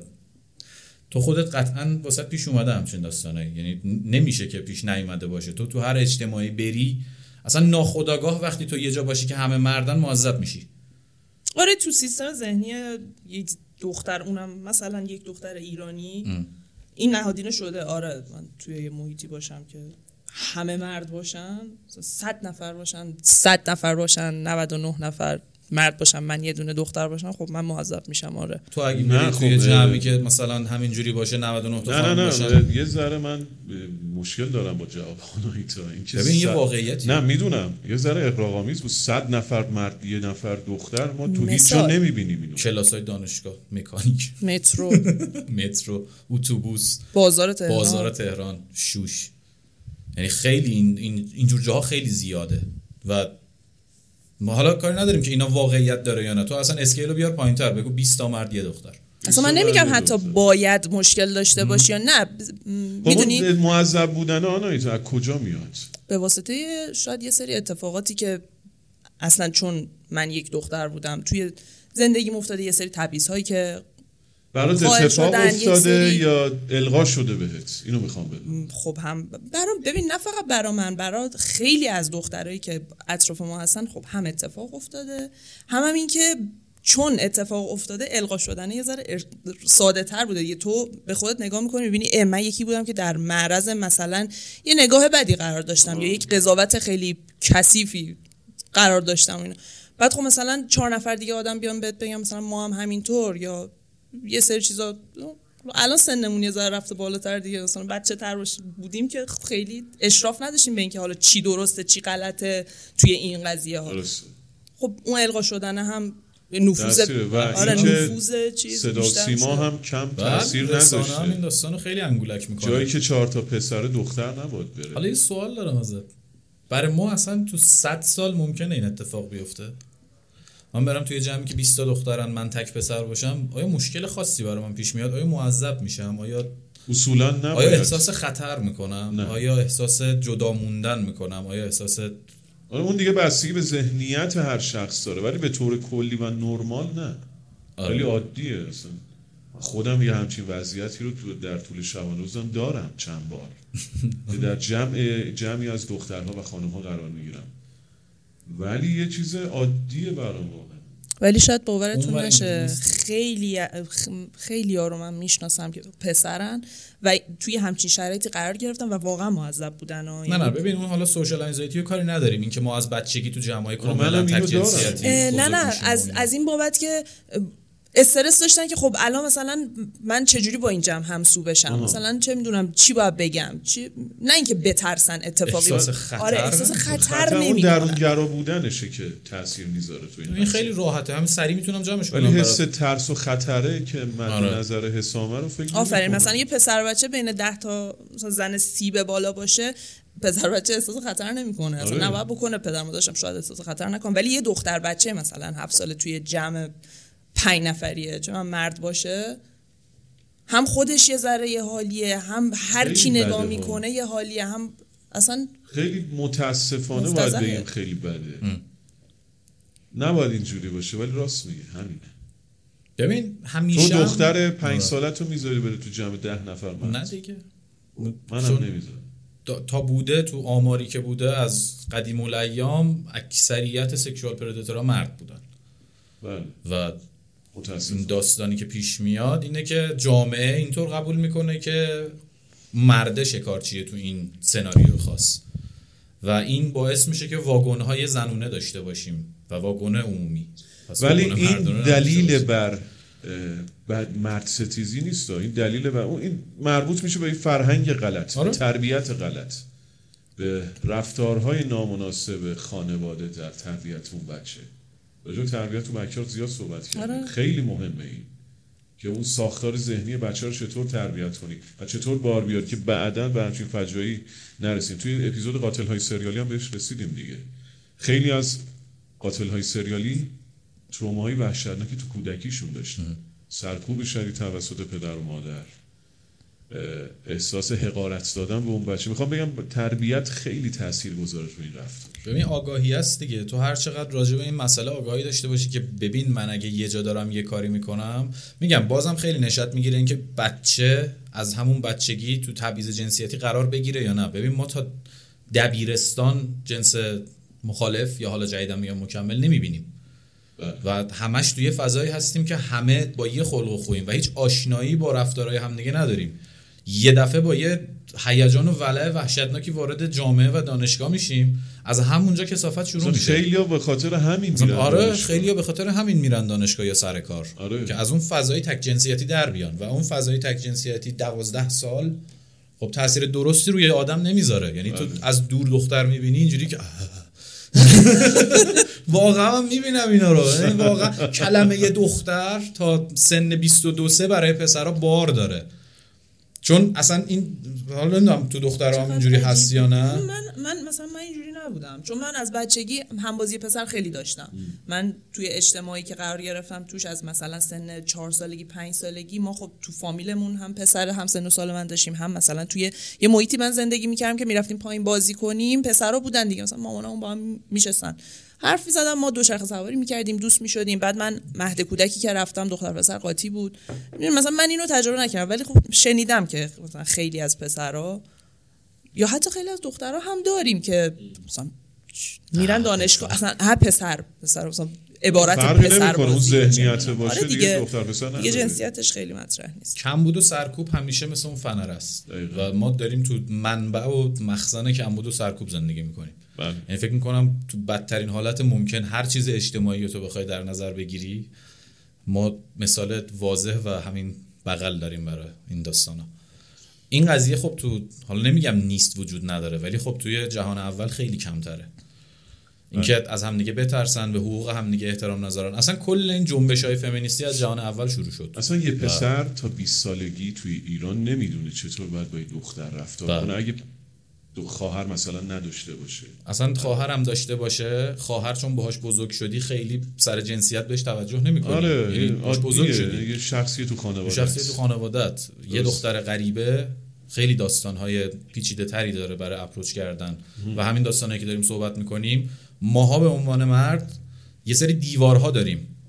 تو خودت قطعاً واسه پیش اومده همچین داستانایی، یعنی نمیشه که پیش نیومده باشه. تو تو هر اجتماعی بری اصلا ناخودآگاه وقتی تو یه جا باشی که همه مردن معذب میشی. آره تو سیستم ذهنی یک دختر، اونم مثلا یک دختر ایرانی ام. این نهادینه شده. آره من توی یه محیطی باشم که همه مرد باشن، صد نفر باشن صد نفر باشن نود و نه نفر مرد باشن، من یه دونه دختر باشم، خب من معذب میشم. آره تو اگه بری توی جمعی که مثلا همینجوری باشه نود و نه تا خانم باشن. نه نه یه ذره من مشکل دارم با جواب آنایتا. این که ببین یه واقعیتی نه میدونم یه ذره اغراق‌آمیز بود. صد نفر مرد یه نفر دختر ما تو هیچ جا نمیبینیم اینو. کلاسای دانشگاه، مکانیک، مترو مترو، اتوبوس، بازار تهران بازار تهران، شوش، یعنی خیلی این این اینجور جاها خیلی زیاده و ما حالا کاری نداریم که اینا واقعیت داره یا نه. تو اصلا اسکیلو بیار پایین‌تر، بگو بیست تا مرد یه دختر. اصلا من نمیگم حتی باید مشکل داشته باشی یا نه. میدونی معذب بودن آنایتا از کجا میاد؟ به واسطه شاید یه سری اتفاقاتی که اصلا چون من یک دختر بودم توی زندگیم افتاده، یه سری تبعیض‌هایی که برات اتفاق افتاده یا القا شده بهت، اینو میخوام بدونم. خب هم برام ببین، نه فقط برا من، برا خیلی از دخترایی که اطراف ما هستن خب هم اتفاق افتاده، هم, هم این که چون اتفاق افتاده القا شدن یه ذره ار... ساده تر بوده. یه تو به خودت نگاه میکنی میبینی من یکی بودم که در معرض مثلا یه نگاه بدی قرار داشتم آه. یا یک قضاوت خیلی کثیفی قرار داشتم اینا. بعد خب مثلا چهار نفر دیگه آدم بیان بهت بگم مثلا ما هم همینطور، یا یه سری چیزا الان سنمون یه ذره رفته بالاتر دیگه، مثلا بچه تر بودیم که خیلی اشراف نداشتیم به اینکه حالا چی درسته چی غلطه توی این قضیه ها. خب اون القا شدن هم نفوذ و آره نفوذ چیز صدا سیما هم کم تاثیر نداشته. هم این داستانو خیلی انگولک میکنه، جایی که چهار تا پسر دختر نباید بره. حالا یه سوال دارم ازت، برای ما اصلا تو صد سال ممکنه این اتفاق بیفته؟ من برم توی جمعی که بیست تا دخترن من تک پسر باشم، آیا مشکل خاصی برای من پیش میاد؟ آیا معذب میشم؟ آیا اصولا نباید. آیا احساس خطر میکنم؟ نه. آیا احساس جدا موندن میکنم؟ آیا احساس آره اون دیگه بستگی به ذهنیت هر شخص داره، ولی به طور کلی و نرمال نه. آره. خیلی عادیه اصلا. خودم یه همچین وضعیتی رو در طول شبانه روزم دارم چند بار که در جمع جمعی از دخترها و خانم‌ها قرار میگیرم، ولی یه چیز عادیه برام. ولی شاید باورتون نشه خیلی خیلی ها رو من میشناسم که پسرن و توی همچین شرایطی قرار گرفتن و واقعا معذب بودن. نه نه ببین اون حالا سوشال انزایتی رو کاری نداریم، این که ما از بچگی تو جمعای کاملا تک جنسیتی نه نه از از این بابت که استرس داشتن که خب الان مثلا من چجوری با این جمع همسو بشم، آه. مثلا چه میدونم چی باید بگم، چی نه اینکه بترسن اتفاقی احساس خطر. آره احساس خطر, خطر نمیکنن. اون درونگرا بودنشه که تاثیر میذاره تو این. این خیلی راحته، همین سری میتونم جمعش کنم. ولی حس ترس و خطره که من آره. نظر حسامه رو فکر آفرین. مثلا یه پسر بچه بین ده تا مثلا زن سی به بالا باشه، پسر بچه احساس خطر نمیکنه. اصلا آره. نباید بکنه. پدر مادرشم شاید احساس خطر نکنه، ولی یه دختر بچه مثلا هفت ساله توی جمع پنج نفریه چون مرد باشه، هم خودش یه ذره یه حالیه، هم هر کی نگاه میکنه یه حالیه، هم اصلا خیلی متاسفانه باید بگیم خیلی بده. ام. نباید اینجوری باشه، ولی راست میگه همینه. ببین همیشه تو دختر پنج سالتو میذاری بره تو جمع ده نفر مرد؟ نه دیگه منم نمیذارم. تا بوده تو آماری که بوده از قدیم الایام اکثریت سکشوال پردیتورها مرد بودن. بله. و این داستانی که پیش میاد اینه که جامعه اینطور قبول میکنه که مرد شکارچیه تو این سناریو خاص و این باعث میشه که واگن‌های زنونه داشته باشیم و واگن عمومی. ولی این دلیل بر بعد مرد ستیزی نیست، این دلیل بر اون، این مربوط میشه به این فرهنگ غلط، آره؟ تربیت غلط، به رفتارهای نامناسب خانواده در تربیت اون بچه. راجع به تربیت تو بچه‌ها زیاد صحبت کردیم. آره. خیلی مهمه این که اون ساختار ذهنی بچه‌ها رو چطور تربیت کنی و چطور بار بیاد که بعداً به همچین فجایعی نرسیم. توی اپیزود قاتل‌های سریالی هم بهش رسیدیم دیگه. خیلی از قاتل‌های سریالی تروماهای وحشتناکی تو کودکیشون داشتن. سرکوب شدید توسط پدر و مادر، احساس حقارت دادن به اون بچه. میخوام بگم تربیت خیلی تاثیرگذاره تو این رفتار. ببین آگاهی است دیگه. تو هر چقدر راجع به این مسئله آگاهی داشته باشی که ببین من اگه یه جا دارم یه کاری میکنم، میگم بازم خیلی نشأت میگیره این که بچه از همون بچگی تو تبعیض جنسیتی قرار بگیره یا نه. ببین ما تا دبیرستان جنس مخالف یا حالا جدیدم یا مکمل نمیبینیم و همش توی فضایی هستیم که همه با یه خلق و خویم و هیچ آشنایی با رفتارهای همدیگه نداریم. یه دفعه با یه هیجان و ولع وحشتناکی وارد جامعه و دانشگاه میشیم، از همونجا کثافت شروع میشه. خیلی‌ها به خاطر همین میرن. آره خیلی‌ها به خاطر همین میرن دانشگاه یا سر کار. آره. که از اون فضای تک جنسیتی در بیان و اون فضای تک جنسیتی دوازده سال خب تاثیر درستی روی آدم نمیذاره. یعنی تو از دور دختر میبینی اینجوری که واقعا من میبینم اینا رو، یعنی واقعا کلمه یه دختر تا سن بیست و دو سه برای پسرها بار داره، چون اصلا این حالا نمیدونم تو دخترها هم اینجوری هست یا نه. من من مثلا من اینجوری نبودم، چون من از بچگی همبازی پسر خیلی داشتم. ام. من توی اجتماعی که قرار گرفتم توش از مثلا سن چهار سالگی پنج سالگی ما خب تو فامیلمون هم پسر هم سن و سال من داشتیم، هم مثلا توی یه محیطی من زندگی میکردم که میرفتیم پایین بازی کنیم، پسرا بودن دیگه، مثلا مامانامون با هم میشستن حرف می‌زدم، ما دوچرخه سواری می‌کردیم، دوست می‌شدیم. بعد من مهد کودکی که رفتم دختر پسر قاطی بود. مثلا من اینو تجربه نکردم ولی خب شنیدم که مثلا خیلی از پسرها یا حتی خیلی از دخترها هم داریم که مثلا میرن دانشگاه، اصلا هر پسر پسر مثلا عبارت پسر باشه، اون ذهنیت باشه. آره دیگه دختر پسر نداره دیگه، جنسیتش خیلی مطرح نیست. کمبود و سرکوب همیشه مثل اون فنر است و ما داریم تو منبع و مخزن کمبود و سرکوب زندگی می‌کنیم. یعنی فکر میکنم تو بدترین حالت ممکن هر چیز اجتماعی رو تو بخوای در نظر بگیری، ما مثال واضح و همین بغل داریم برای این داستانا. این قضیه خب تو حالا نمیگم نیست وجود نداره، ولی خب توی جهان اول خیلی کمتره. اینکه از همدیگه بترسن، به حقوق همدیگه احترام نذارن. اصلا کل این جنبش‌های فمینیستی از جهان اول شروع شد. اصلا یه پسر تا بیست سالگی توی ایران نمیدونه چطور باید با دختر رفتار کنه اگه دو خواهر مثلا نداشته باشه. اصلا خواهر هم داشته باشه، خواهر چون باهاش بزرگ شدی خیلی سر جنسیت بهش توجه نمی‌کنی. آره یعنی باهاش بزرگ شدی، یه شخصی تو خانواده‌ات، شخصی تو خانواده‌ات. یه دختر غریبه خیلی داستان‌های پیچیده‌تری داره برای اپروچ کردن هم. و همین داستانایی که داریم صحبت می‌کنیم، ماها به عنوان مرد یه سری دیوارها داریم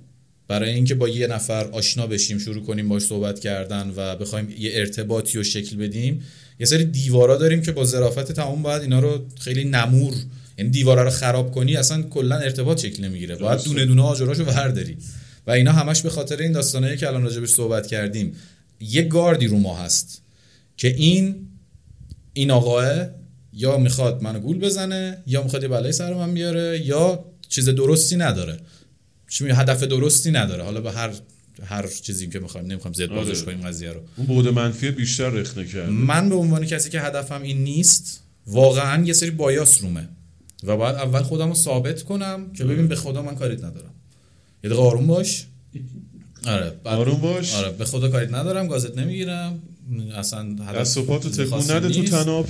برای اینکه با یه نفر آشنا بشیم، شروع کنیم باش صحبت کردن و بخوایم یه ارتباطی رو شکل بدیم، یه سری دیوارا داریم که با ظرافت تمام باید اینا رو خیلی نمور، یعنی دیوارا رو خراب کنی اصلا کلا ارتباط شکل نمیگیره، باید دونه دونه آجراشو برداری و اینا همش به خاطر این داستانایی که الان راجعش صحبت کردیم. یه گاردی رو ما هست که این این آقاه یا میخواد منو گول بزنه یا میخواد یه بلای سر من بیاره یا چیز درستی نداره، چی میگه، هدف درستی نداره. حالا به هر هر چیزی که میخوایم، نمیخوام زیاد بازش آره. کنیم قضیه رو. اون بعد منفی بیشتر رخنه کرده. من به عنوان کسی که هدفم این نیست، واقعا یه سری بایاس رومه و باید اول خودم رو ثابت کنم که ببین به خدا من کاریت ندارم. یه دقیقه آروم باش. آره آروم باش. آره به خدا کاریت ندارم، گازت نمیگیرم، اصلا دست و پاتو تکون نده تو تناب.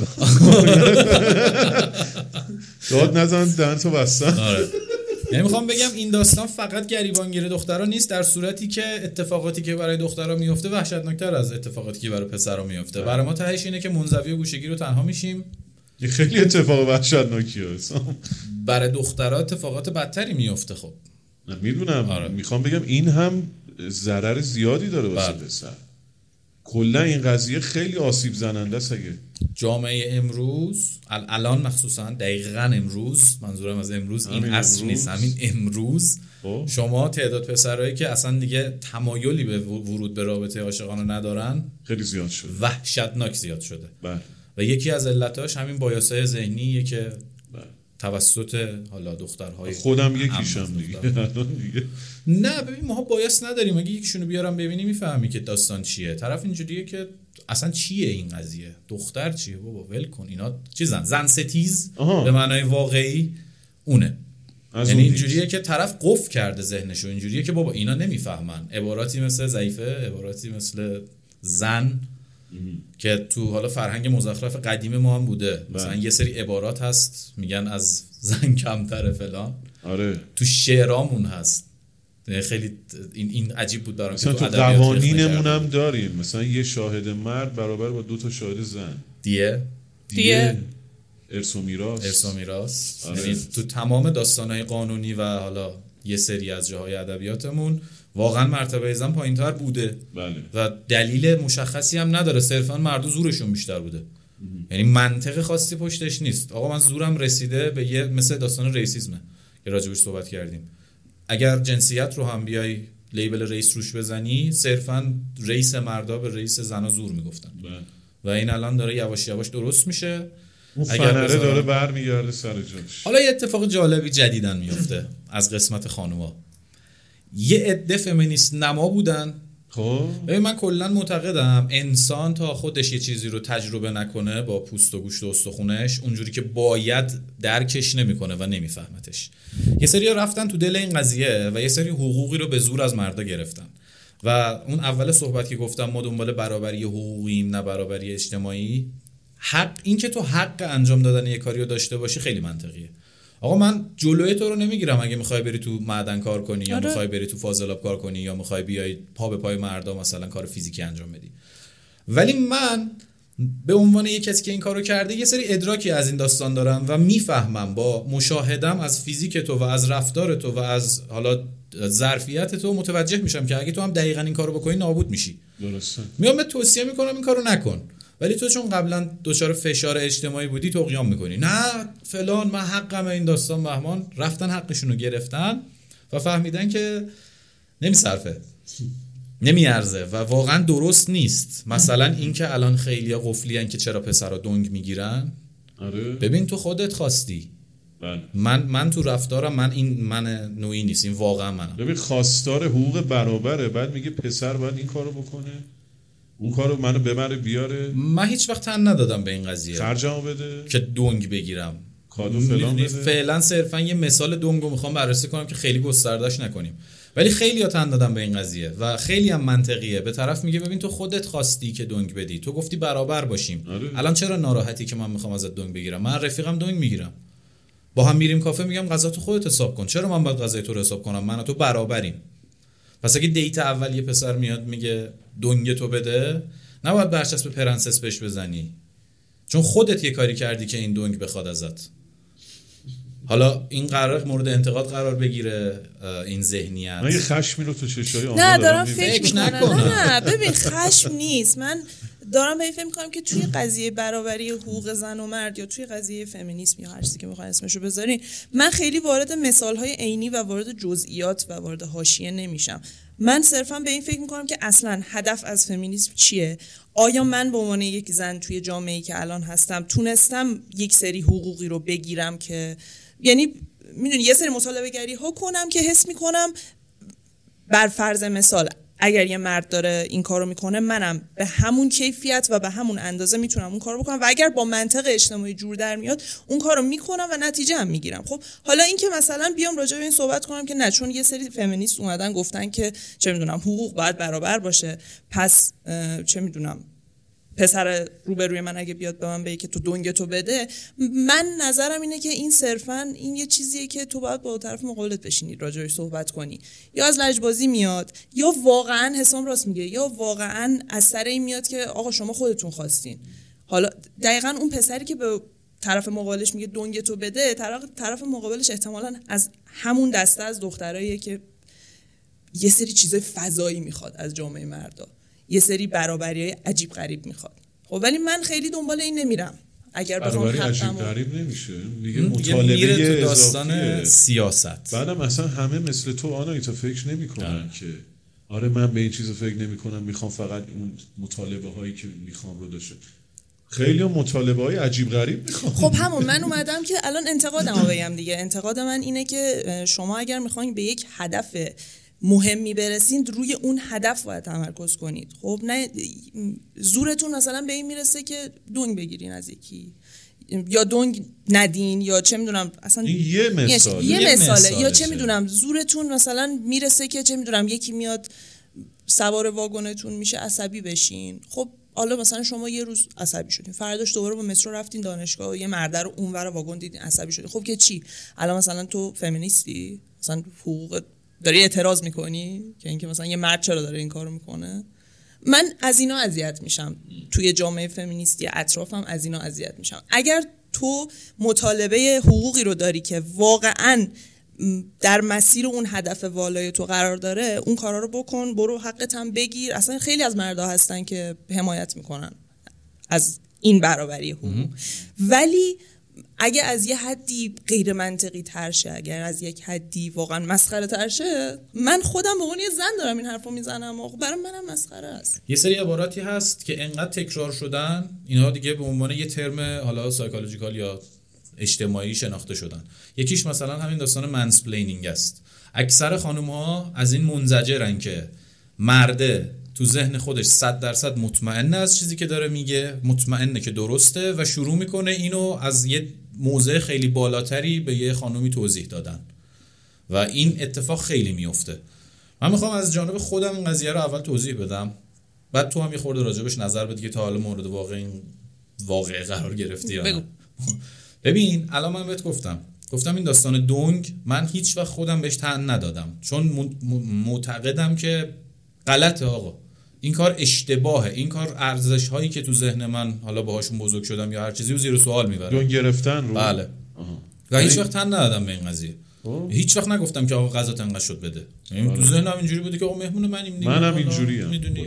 داد نزن دهنتو بستن. آره. یعنی میخوام بگم این داستان فقط گریبانگیر دخترها نیست، در صورتی که اتفاقاتی که برای دخترها میفته وحشتناکتر از اتفاقاتی که برای پسرها میفته. برای ما تهش اینه که منزوی و گوشگیر رو تنها میشیم. یه خیلی اتفاق وحشتناکیه. برای دخترها اتفاقات بدتری میفته. خب میدونم. آره. میخوام بگم این هم ضرر زیادی داره واسه پسر. کلا این قضیه خیلی آسیب زننده است. اگه جامعه امروز الان مخصوصا دقیقاً امروز، منظورم از امروز این عصر نیست، همین امروز او. شما تعداد پسرایی که اصلا دیگه تمایلی به ورود به رابطه عاشقانه ندارن خیلی زیاد شده، وحشتناک زیاد شده. بله. و یکی از علتاش همین بایاسای ذهنیه که بله. توسط حالا دخترهای خودم یکیشم دیگه. دیگه نه ببین ماها بایاس نداریم، اگه یکیشونو بیارم ببینی میفهمی که داستان چیه. طرف اینجوریه که اصلا چیه این قضیه، دختر چیه بابا، ول کن اینا چیزن، زن ستیز آها. به معنای واقعی اونه. یعنی اینجوریه که طرف قفل کرده ذهنشو، اینجوریه که بابا اینا نمیفهمن، عباراتی مثل ضعیفه، عباراتی مثل زن که تو حالا فرهنگ مزخرف قدیم ما هم بوده، مثلا یه سری عبارات هست میگن از زن کمتره فلان. آره تو شعرامون هست. خیلی این این عجیب بود برام که تو قوانینمون هم داریم، مثلا یه شاهد مرد برابر با دو تا شاهد زن. دیه دیه دیه ارث و میراث ارث و میراث. آره. یعنی تو تمام داستان‌های قانونی و حالا یه سری از جاهای ادبیاتمون واقعا مرتبه زن پایین‌تر بوده. بله. و دلیل مشخصی هم نداره، صرفا مرد و زورشون بیشتر بوده. یعنی منطق خاصی پشتش نیست. آقا من زورم رسیده به یه مثل داستان ریسیسمه که راجبش صحبت کردیم. اگر جنسیت رو هم بیای لیبل ریس روش بزنی، صرفا ریس مردا به ریس زنا زور میگفتن. بله. و این الان داره یواش یواش درست میشه. اون فنره داره برمیگرده سر جاش. حالا یه اتفاق جالبی جدیدن میفته از قسمت خانوما. یه عده فمینیست نما بودن. خب ببین من کلا معتقدم انسان تا خودش یه چیزی رو تجربه نکنه با پوست و گوشت و استخونش، اونجوری که باید درکش نمیکنه و نمیفهمتش. یه سری رفتن تو دل این قضیه و یه سری حقوقی رو به زور از مردا گرفتن. و اون اول صحبت که گفتم ما دنبال برابری حقوقیم نه برابری اجتماعی، حق این که تو حق انجام دادن یه کاری رو داشته باشی خیلی منطقیه. آقا من جلوی تو رو نمیگیرم اگه میخوای بری تو معدن کار کنی یا آره. میخوای بری تو فاضلاب کار کنی یا میخوای بیای پا به پای مردا مثلا کار فیزیکی انجام بدی، ولی من به عنوان یک کسی که این کارو کرده یه سری ادراکی از این داستان دارم و میفهمم با مشاهدم از فیزیک تو و از رفتار تو و از حالا ظرفیت تو متوجه میشم که اگه تو هم دقیقاً این کارو بکنی نابود میشی. درسته. میام بهت توصیه میکنم این کارو نکن، ولی تو چون قبلا دچار فشار اجتماعی بودی تو قیام میکنی نه فلان من حقم این داستان. مهمان رفتن حقشونو گرفتن و فهمیدن که نمیصرفه، نمیارزه و واقعا درست نیست. مثلا این که الان خیلی قفلیان که چرا پسرا دنگ میگیرن، آره. ببین تو خودت خواستی. بله. من من تو رفتارم من این من نوعی نیست، این واقعا منم. ببین خواستار حقوق برابره، بعد میگه پسر باید این کارو بکنه اون کارو منو ببره بیاره. من هیچ وقت تن ندادم به این قضیه خرجمو بده که دنگ بگیرم، کادو فلان بده. فعلا صرفا یه مثال دنگو میخوام بررسی کنم که خیلی گستردهش نکنیم، ولی خیلی ها تن دادم به این قضیه و خیلی هم منطقیه. به طرف میگه ببین تو خودت خواستی که دنگ بدی، تو گفتی برابر باشیم. آره. الان چرا ناراحتی که من میخوام ازت دنگ بگیرم؟ من رفیقم دنگ میگیرم، با هم میریم کافه، میگم غذا تو خودت حساب کن، چرا من باید غذای تو رو حساب کنم؟ من و تو برابریم. پس اگه دیت اول یه پسر میاد میگه دنگ تو بده، نباید برچسب پرنسس بهش بزنی، چون خودت یه کاری کردی که این دنگ بخواد ازت. حالا این قرار مورد انتقاد قرار بگیره این ذهنیت. من یه خشمی رو تو چشای آنها نه دارم دارم فکر نکنم. نه ببین خشم نیست، من دارم به این فکر می‌کنم که توی قضیه برابری حقوق زن و مرد یا توی قضیه فمینیسم یا هر چیزی که می‌خواید اسمشو بذارین، من خیلی وارد مثال‌های عینی و وارد جزئیات و وارد حاشیه نمیشم. من صرفا به این فکر می‌کنم که اصلا هدف از فمینیسم چیه؟ آیا من به عنوان یک زن توی جامعه‌ای که الان هستم تونستم یک سری حقوقی رو بگیرم که یعنی میدونی یه سری مطالبه گری ها کنم که حس میکنم بر فرض مثال اگر یه مرد داره این کارو میکنه منم به همون کیفیت و به همون اندازه میتونم اون کارو بکنم و اگر با منطق اجتماعی جور در میاد اون کارو میکنم و نتیجه هم میگیرم. خب حالا این که مثلا بیام راجع به این صحبت کنم که نه چون یه سری فمینیست اومدن گفتن که چه میدونم حقوق باید برابر باشه پس چه میدونم پسر روبروی من اگه بیاد به من بگه که تو دنگ تو بده، من نظرم اینه که این صرفاً این یه چیزیه که تو باید با طرف مقابلت بشینی راجعش صحبت کنی، یا از لجبازی میاد یا واقعاً حسام راست میگه یا واقعاً از سر این میاد که آقا شما خودتون خواستین. حالا دقیقاً اون پسری که به طرف مقابلش میگه دنگ تو بده، طرف طرف مقابلش احتمالاً از همون دسته از دختراییه که یه سری چیزای فضایی میخواد از جامعه مردا، یه سری برابری‌های عجیب غریب میخواد. خب ولی من خیلی دنبال این نمیرم. اگر بخوام عجیب حقمو غریب نمیشه، دیگه مطالبه میره تو داستان اضافیه. سیاست. بعدم اصلا همه مثل تو آنایتا فکر نمی‌کنن که آره من به این چیزو فکر نمی‌کنم، میخوام فقط اون مطالبه هایی که میخوام رو داشته. خیلی مطالبه های عجیب غریب میخوام. خب همون من اومدم که الان انتقادمو بگم دیگه. انتقاد من اینه که شما اگر میخواین به یک هدف مهمی برسید روی اون هدف باید تمرکز کنید. خب نه زورتون مثلا به این میرسه که دنگ بگیرین از یکی یا دنگ ندین یا چه میدونم اصلا یه مثال یه, یه مثاله یا چه میدونم زورتون مثلا میرسه که چه میدونم یکی میاد سوار واگنتون میشه عصبی بشین. خب حالا مثلا شما یه روز عصبی شدین، فرداش دوباره با مترو رفتین دانشگاه یه مرد رو اونور واگن دیدین عصبی شدین. خب که چی؟ الان مثلا تو فمینیستی؟ مثلا حقوق داری اعتراض میکنی که اینکه مثلا یه مرد چرا داره این کارو میکنه؟ من از اینا اذیت میشم، توی جامعه فمینیستی اطرافم از اینا اذیت میشم. اگر تو مطالبه حقوقی رو داری که واقعاً در مسیر اون هدف والای تو قرار داره، اون کارا رو بکن، برو حقت هم بگیر. اصلا خیلی از مردا هستن که حمایت میکنن از این برابری حقوق، ولی اگه از یه حدی غیر منطقی تر شه، اگر از یک حدی واقعا مسخره تر شه، من خودم به عنوان یه زن دارم این حرفو میزنم و برای منم مسخره است. یه سری عباراتی هست که انقدر تکرار شدن اینا دیگه به عنوان یه ترم حالا سایکولوژیکال یا اجتماعی شناخته شدن. یکیش مثلا همین داستان منسپلینینگ است. اکثر خانم‌ها از این منزجرن که مرده تو ذهن خودش صد درصد مطمئنه از چیزی که داره میگه، مطمئنه که درسته و شروع میکنه اینو از یه موضع خیلی بالاتری به یه خانومی توضیح دادن و این اتفاق خیلی میفته. من میخوام از جانب خودم این قضیه رو اول توضیح بدم، بعد تو هم یه خورده راجبش نظر بده که تا حالا مورد واقع این واقعه قرار گرفتی یا نه. ببین الان من بهت گفتم گفتم این داستان دونگ من هیچ وقت خودم بهش تن ندادم، چون معتقدم که غلطه آقا، این کار اشتباهه، این کار ارزش هایی که تو ذهن من حالا باهاشون بزرگ شدم یا هر چیزی رو زیر سوال میبره. دون گرفتن رو بله آها. و هیچ وقت تن ندادم به این قضیه. اوه. هیچ وقت نگفتم که آقا غذا انقدر شد بده، یعنی تو ذهنم اینجوری بوده که آقا مهمون منیم دیگه، منم اینجوریه میدونی.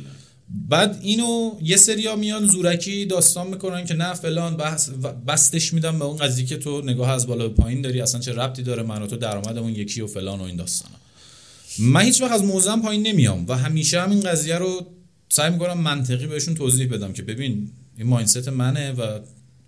بعد اینو یه سریا میان زورکی داستان میکنن که نه فلان بحث بستش میدم به اون قضیه که تو نگاه از بالا به پایین داری، اصلا چه ربطی داره من و تو درآمدمون یکی و فلان و این داستانا. من هیچ وقت از موضوعم پایین نمیام و همیشه هم این قضیه رو سعی میکنم منطقی بهشون توضیح بدم که ببین این مایندست منه و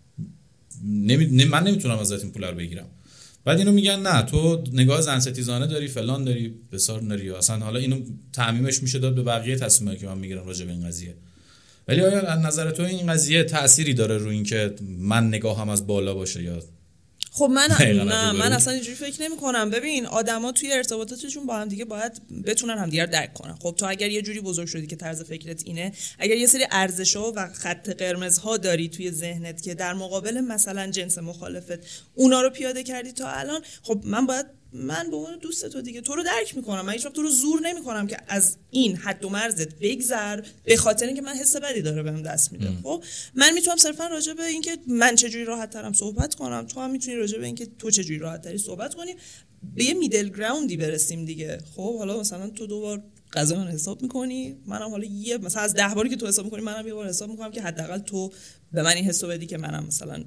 نمی... من نمیتونم ازت این پول رو بگیرم. بعد اینو میگن نه تو نگاه زن ستیزانه داری فلان داری بسار داری، اصلا حالا اینو تعمیمش میشه داد به بقیه تصمیمایی که من میگیرم راجع به این قضیه. ولی آیا از نظر تو این قضیه تأثیری داره روی این که من نگاهم از بالا باشه یا خب من نه من اصلا اینجوری فکر نمی کنم. ببین آدما توی ارتباطاتشون با هم دیگه باید بتونن همدیگه رو درک کنن. خب تو اگر یه جوری بزرگ شدی که طرز فکرت اینه، اگر یه سری ارزش‌ها و خط قرمزها داری توی ذهنت که در مقابل مثلا جنس مخالفت اونا رو پیاده کردی تا الان، خب من باید من به عنوان دوست تو دیگه تو رو درک میکنم، من هیچ وقت تو رو زور نمیکنم که از این حد و مرزت بگذر به خاطر اینکه من حس بدی داره بهم دست میده. خب من میتونم صرفا راجع به اینکه من چجوری راحت ترم صحبت کنم، تو هم میتونی راجع به اینکه تو چجوری راحت تری صحبت کنی، به یه میدل گراوندی برسیم دیگه. خب حالا مثلا تو دو بار غذا من حساب میکنی، منم حالا یه مثلا از ده باری که تو حساب میکنی منم یه بار حساب میکنم که حداقل تو به من این حسو بدی که منم مثلا.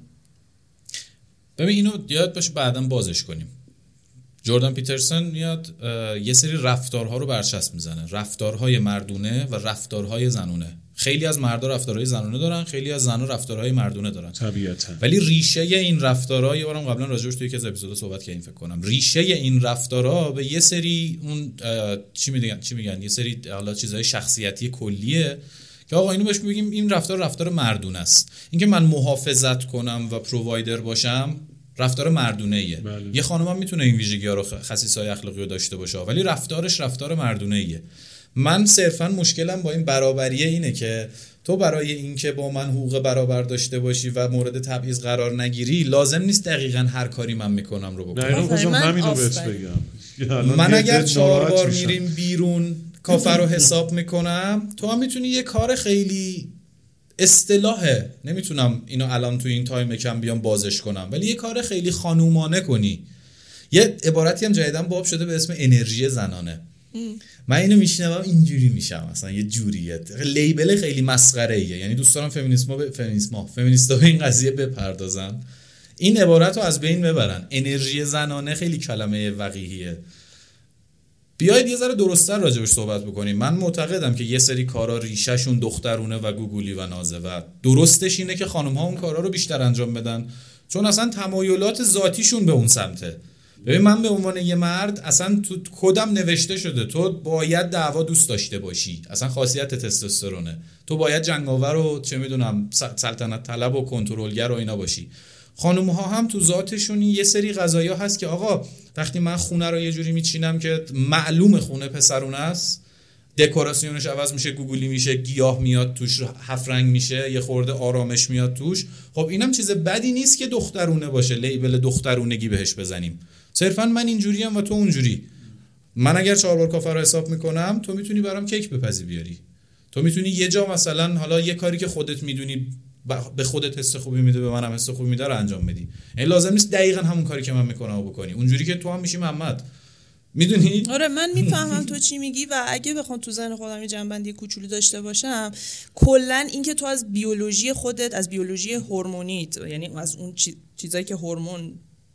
ببین اینو یاد باشه بعداً بازش کنیم. جردن پیترسون میاد یه سری رفتارها رو برچسب میزنه، رفتارهای مردونه و رفتارهای زنونه. خیلی از مردا رفتارهای زنونه دارن، خیلی از زنا رفتارهای مردونه دارن طبیعتا، ولی ریشه این رفتارها، یه بارم قبلا راجعش توی یکی از اپیزودا صحبت کردیم فکر کنم، ریشه این رفتارها به یه سری اون چی میگن چی میگن یه سری حالا چیزهای شخصیتی کلیه که آقا اینو بهش میگیم این رفتار رفتار مردونه است. اینکه من محافظت کنم و پرووایدر باشم رفتار مردونه ایه. بله. یه خانم هم میتونه این ویژگی‌ها رو خصیصه‌های اخلاقی رو داشته باشه ولی رفتارش رفتار مردونه ایه. من صرفا مشکلم با این برابریه اینه که تو برای اینکه با من حقوق برابر داشته باشی و مورد تبعیض قرار نگیری لازم نیست دقیقاً هر کاری من میکنم رو بکنم. نه اینو خواستم همینو بهت بگم. من اگر چهار بار میریم بیرون کافر رو حساب میکنم، تو هم میتونی یه کار خیلی اصطلاحه، نمیتونم اینو الان تو این تایم کم بیام بازش کنم، ولی یه کار خیلی خانومانه کنی. یه عبارتی هم جدیدن باب شده به اسم انرژی زنانه. من اینو میشنوم اینجوری میشم مثلا یه جوریه، لیبل خیلی مسخره ایه. یعنی دوست دارم فمینیسما به فمینیسما فمینیستا به این قضیه بپردازن، این عبارت رو از بین ببرن. انرژی زنانه خیلی کلمه وقیحیه. بیایید یه ذره درست‌تر راجعش صحبت بکنیم. من معتقدم که یه سری کارا ریشه‌شون دخترونه و گوگولی و نازه و درستش اینه که خانم‌ها اون کارا رو بیشتر انجام بدن چون اصلا تمایلات ذاتیشون به اون سمته. ببین من به عنوان یه مرد اصلا تو کدم نوشته شده تو باید دعوا دوست داشته باشی، اصلا خاصیت تستوسترونه. تو باید جنگاور و چه میدونم سلطنت طلب و کنترلگر و اینا باشی. خانم‌ها هم تو ذاتشون یه سری قضایا هست که آقا وقتی من خونه رو یه جوری میچینم که معلوم خونه پسرونه است، دکوراسیونش عوض میشه، گوگلی میشه، گیاه میاد توش، هفت رنگ میشه، یه خورده آرامش میاد توش، خب اینم چیز بدی نیست که دخترونه باشه، لیبل دخترونگی بهش بزنیم. صرفا من اینجوری ام و تو اونجوری. من اگر چهار بار کافر رو حساب میکنم تو میتونی برام کیک بپزی بیاری، تو میتونی یه جا مثلا حالا یه کاری که خودت میدونی به خودت حس خوبی میده به منم حس خوبی میده رو انجام بدی. این لازم نیست دقیقاً همون کاری که من میکنم رو بکنی، اونجوری که تو هم میشی محمد. میدونی؟ آره من میفهمم تو چی میگی و اگه بخوام تو ذهن خودم یه جنبندی کوچولو داشته باشم، کلا اینکه تو از بیولوژی خودت، از بیولوژی هورمونیت، یعنی از اون چیزایی که هورمون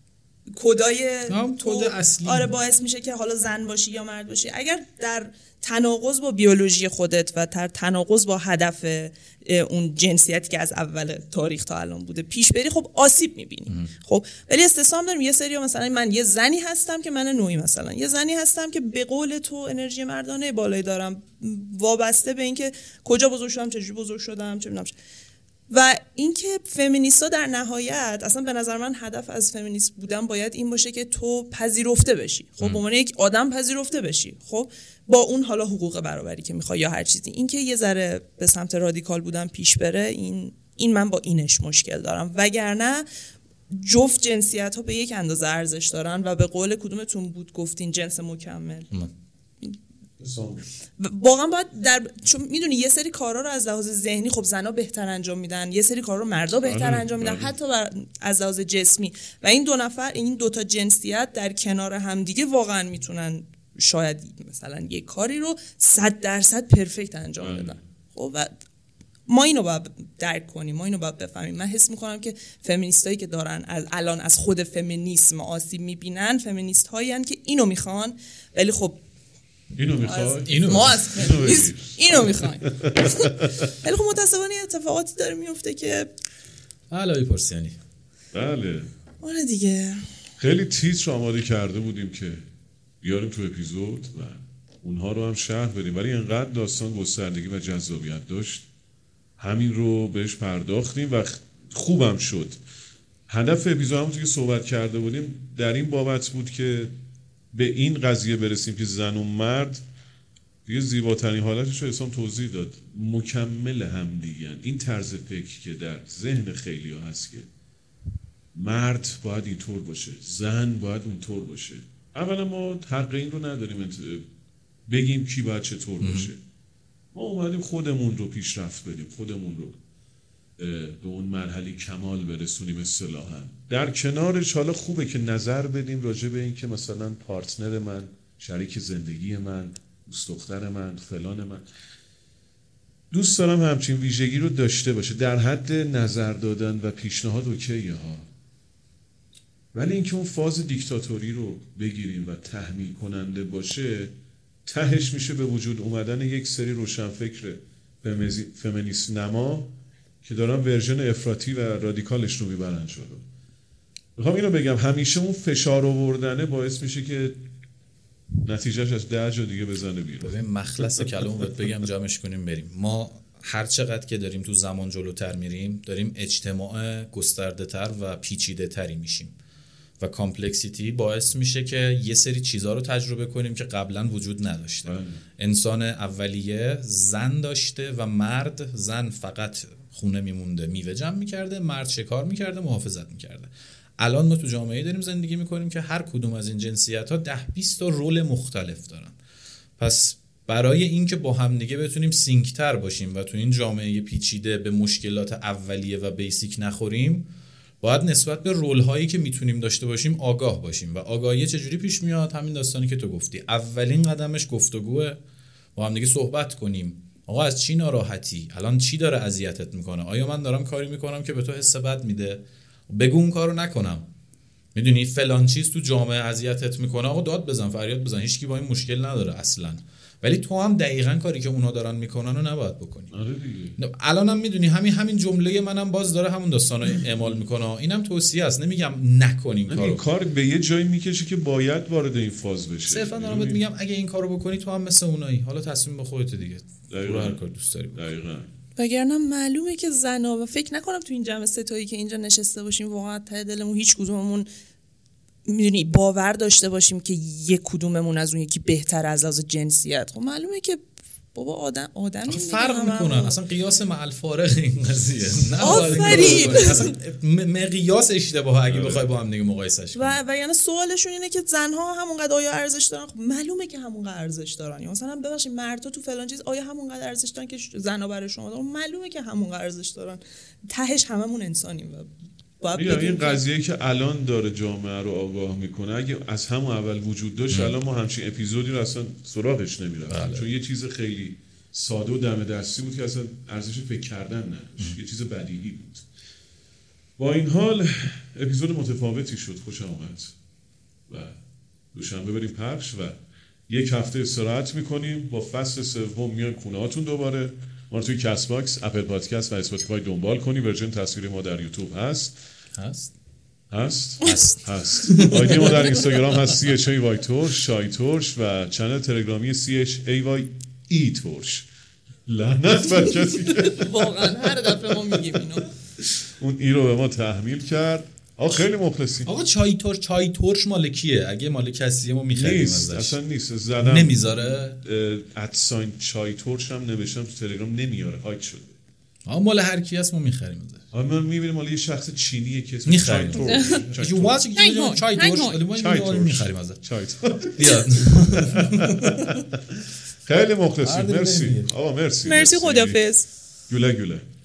کدای کد اصلی آره باعث میشه که حالا زن باشی یا مرد باشی، اگر در تناقض با بیولوژی خودت و در تناقض با هدف اون جنسیتی که از اول تاریخ تا الان بوده پیش بری، خب آسیب میبینی. خب ولی استثناء داریم، یه سری مثلا من یه زنی هستم که من نوعی مثلا یه زنی هستم که به قول تو انرژی مردانه بالایی دارم، وابسته به اینکه کجا بزرگ شدم، چجوری بزرگ شدم، چه میدونم. و اینکه فمینیستا در نهایت اصلا به نظر من هدف از فمینیست بودن باید این باشه که تو پذیرفته بشی، خب به عنوان یک آدم پذیرفته بشی، خب با اون حالا حقوق برابری که میخوای یا هر چیزی. اینکه یه ذره به سمت رادیکال بودن پیش بره، این این من با اینش مشکل دارم. وگرنه جفت جنسیت ها به یک اندازه ارزش دارن و به قول کدومتون بود گفتین جنس مکمل. واقعا باید در چون میدونی یه سری کارا رو از لحاظ ذهنی خب زنا بهتر انجام میدن، یه سری کارا رو مردا بهتر انجام میدن، حتی بر از لحاظ جسمی. و این دو نفر، این دو تا جنسیت در کنار هم دیگه واقعا میتونن شاید مثلا یه کاری رو صد درصد پرفکت انجام بدن. خب و ما اینو باید درک کنیم، ما اینو باید بفهمیم. من حس میکنم که فمینیستایی که دارن از الان از خود فمینیسم آسیب میبینن، فمینیست هایی هستن که اینو میخوان، ولی خب اینو میخوای اینو ما از اینو میخوایم. ولی خب متأسفانه اتفاقاتی داره میفته که علایی پرسیانی. بله آره دیگه. خیلی تیتر آماده کرده بودیم که بیاریم تو اپیزود و اونها رو هم شرح بدیم، ولی اینقدر داستان گستردگی و جذابیت داشت همین رو بهش پرداختیم و خوبم شد. هدف اپیزود همونطور که صحبت کرده بودیم در این بابت بود که به این قضیه برسیم که زن و مرد یه زیباترین حالتش رو اسلام توضیح داد، مکمل هم دیگن. این طرز فکر که در ذهن خیلی ها هست که مرد باید اینطور باشه، زن باید اونطور باشه، اولا ما حق این رو نداریم بگیم کی باید چطور باشه. ما اومدیم خودمون رو پیشرفت بدیم، خودمون رو به اون مرحله کمال برسونیم اصطلاحاً. در کنارش حالا خوبه که نظر بدیم راجع به این که مثلا پارتنر من، شریک زندگی من، دوست دختر من، فلان من، دوست دارم همچین ویژگی رو داشته باشه. در حد نظر دادن و پیشنهاد اوکیه ها، ولی اینکه اون فاز دیکتاتوری رو بگیریم و تحمیل کننده باشه، تهش میشه به وجود اومدن یک سری روشنفکر فمینیست نما که دارن ورژن افراطی و رادیکالش رو میبرن جلو. میخوام اینو بگم، همیشه اون فشار آوردنه باعث میشه که نتیجهش از ده جا دیگه بزنه بیرون. ببین مخلص کلامو بهت بگم جمعش کنیم بریم. ما هر چقدر که داریم تو زمان جلوتر میریم، داریم اجتماع گسترده تر و پیچیده تری میشیم و کامپلکسیتی باعث میشه که یه سری چیزها رو تجربه کنیم که قبلا وجود نداشته. آه. انسان اولیه زن داشته و مرد، زن فقط خونه میمونده میوه جمع میکرده، مرد شکار میکرده، محافظت میکرده. الان ما تو جامعه داریم زندگی میکنیم که هر کدوم از این جنسیت ها ده بیست تا رول مختلف دارن. پس برای اینکه با هم دیگه بتونیم سینکتر باشیم و تو این جامعه پیچیده به مشکلات اولیه و بیسیک نخوریم، باید نسبت به رول هایی که میتونیم داشته باشیم آگاه باشیم. و آگاهی چجوری پیش میاد؟ همین داستانی که تو گفتی. اولین قدمش گفتگوه، با هم دیگه صحبت کنیم. آقا از چی ناراحتی؟ الان چی داره اذیتت میکنه؟ آیا من دارم کاری میکنم که به تو حس بد میده؟ بگو اون کارو نکنم. میدونی فلان چیز تو جامعه اذیتت میکنه، آقا داد بزن، فریاد بزن، هیچ کی با این مشکل نداره اصلا. ولی تو هم دقیقاً کاری که اونا دارن میکنن رو نباید بکنی. آره دیگه. الانم میدونی همین همین جمله منم باز داره همون داستانو اعمال میکنه. اینم توصیه است، نمیگم نکنیم کارو. این کار به یه جایی میکشه که باید وارد این فاز بشه. صرفا دارم بهت میگم اگه این کارو بکنی تو هم مثل اونایی. حالا تصمیم به خودت دیگه. تو هر کار دوست داری بکن. دقیقاً. وگرنه معلومه که زنا، و فکر نکنم تو این جمع ستایی که اینجا نشسته باشیم واقعا ته دلمون هیچ کدوممون میدونی باور داشته باشیم که یک کدوممون از اون یکی بهتر از لحاظ جنسیت. خب معلومه که بابا آدم آدمی فرق میکنن. اصلا قیاس مع الفارق این قضیه. آفرین. اصلا مقیاس اشتباهه اگه بخوای با هم دیگه مقایسش کنی. و و یعنی سوالشون اینه که زنها همونقدر آیا ارزش دارن؟ خب معلومه که همونقدر ارزش دارن. یا مثلا ببخشید مردها تو فلان چیز آیا همونقدر ارزش دارن که زنها برای شما دارن؟ معلومه که همونقدر ارزش دارن. تهش هممون انسانیم. میگم این قضیه که الان داره جامعه رو آگاه میکنه، اگه از همون اول وجود داشت الان ما همچین اپیزودی رو اصلا سراغش نمیرفتیم. چون یه چیز خیلی ساده و دم دستی بود که اصلا ارزش فکر کردن نداشت، یه چیز بدیهی بود. با این حال اپیزود متفاوتی شد، خوش آمد و دوشنبه بریم پخش و یک هفته استراحت میکنیم. با فصل سوم میایم خونه هاتون دوباره. ما رو توی کست باکس، اپل پادکست و اسپاتیفای دنبال کنی. ورژن تصویری ما در یوتیوب هست. هست؟ هست؟ هست. هست. آیدی ما در اینستاگرام هست سی اچ ای وای تورش، شای تورش و چنل تلگرامی سی اچ ای وای ای تورش. لعنت بر کسی که واقعا هر دفعه ما میگیم اینو. اون ای رو به ما تحمیل کرد. آقا خیلی مخلصیم. آقا چای تورش، چای تورش مال کیه؟ اگه مال کسیه ما میخریم ازش. اصلا نیست. زدم نمیذاره. ادساین چای تورش هم نوشتم تو تلگرام نمیاره، هایت شده. آقا مال هر کی هست ما میخریم ازش. آقا ما میبینیم مال یه شخص چینیه که اسمش چای تورش. You watch چای تورش ولی میخریم ازش. چای تورش. بیاد. خیلی مخلصیم. مرسی. آقا مرسی. مرسی خدافظ. گله گله.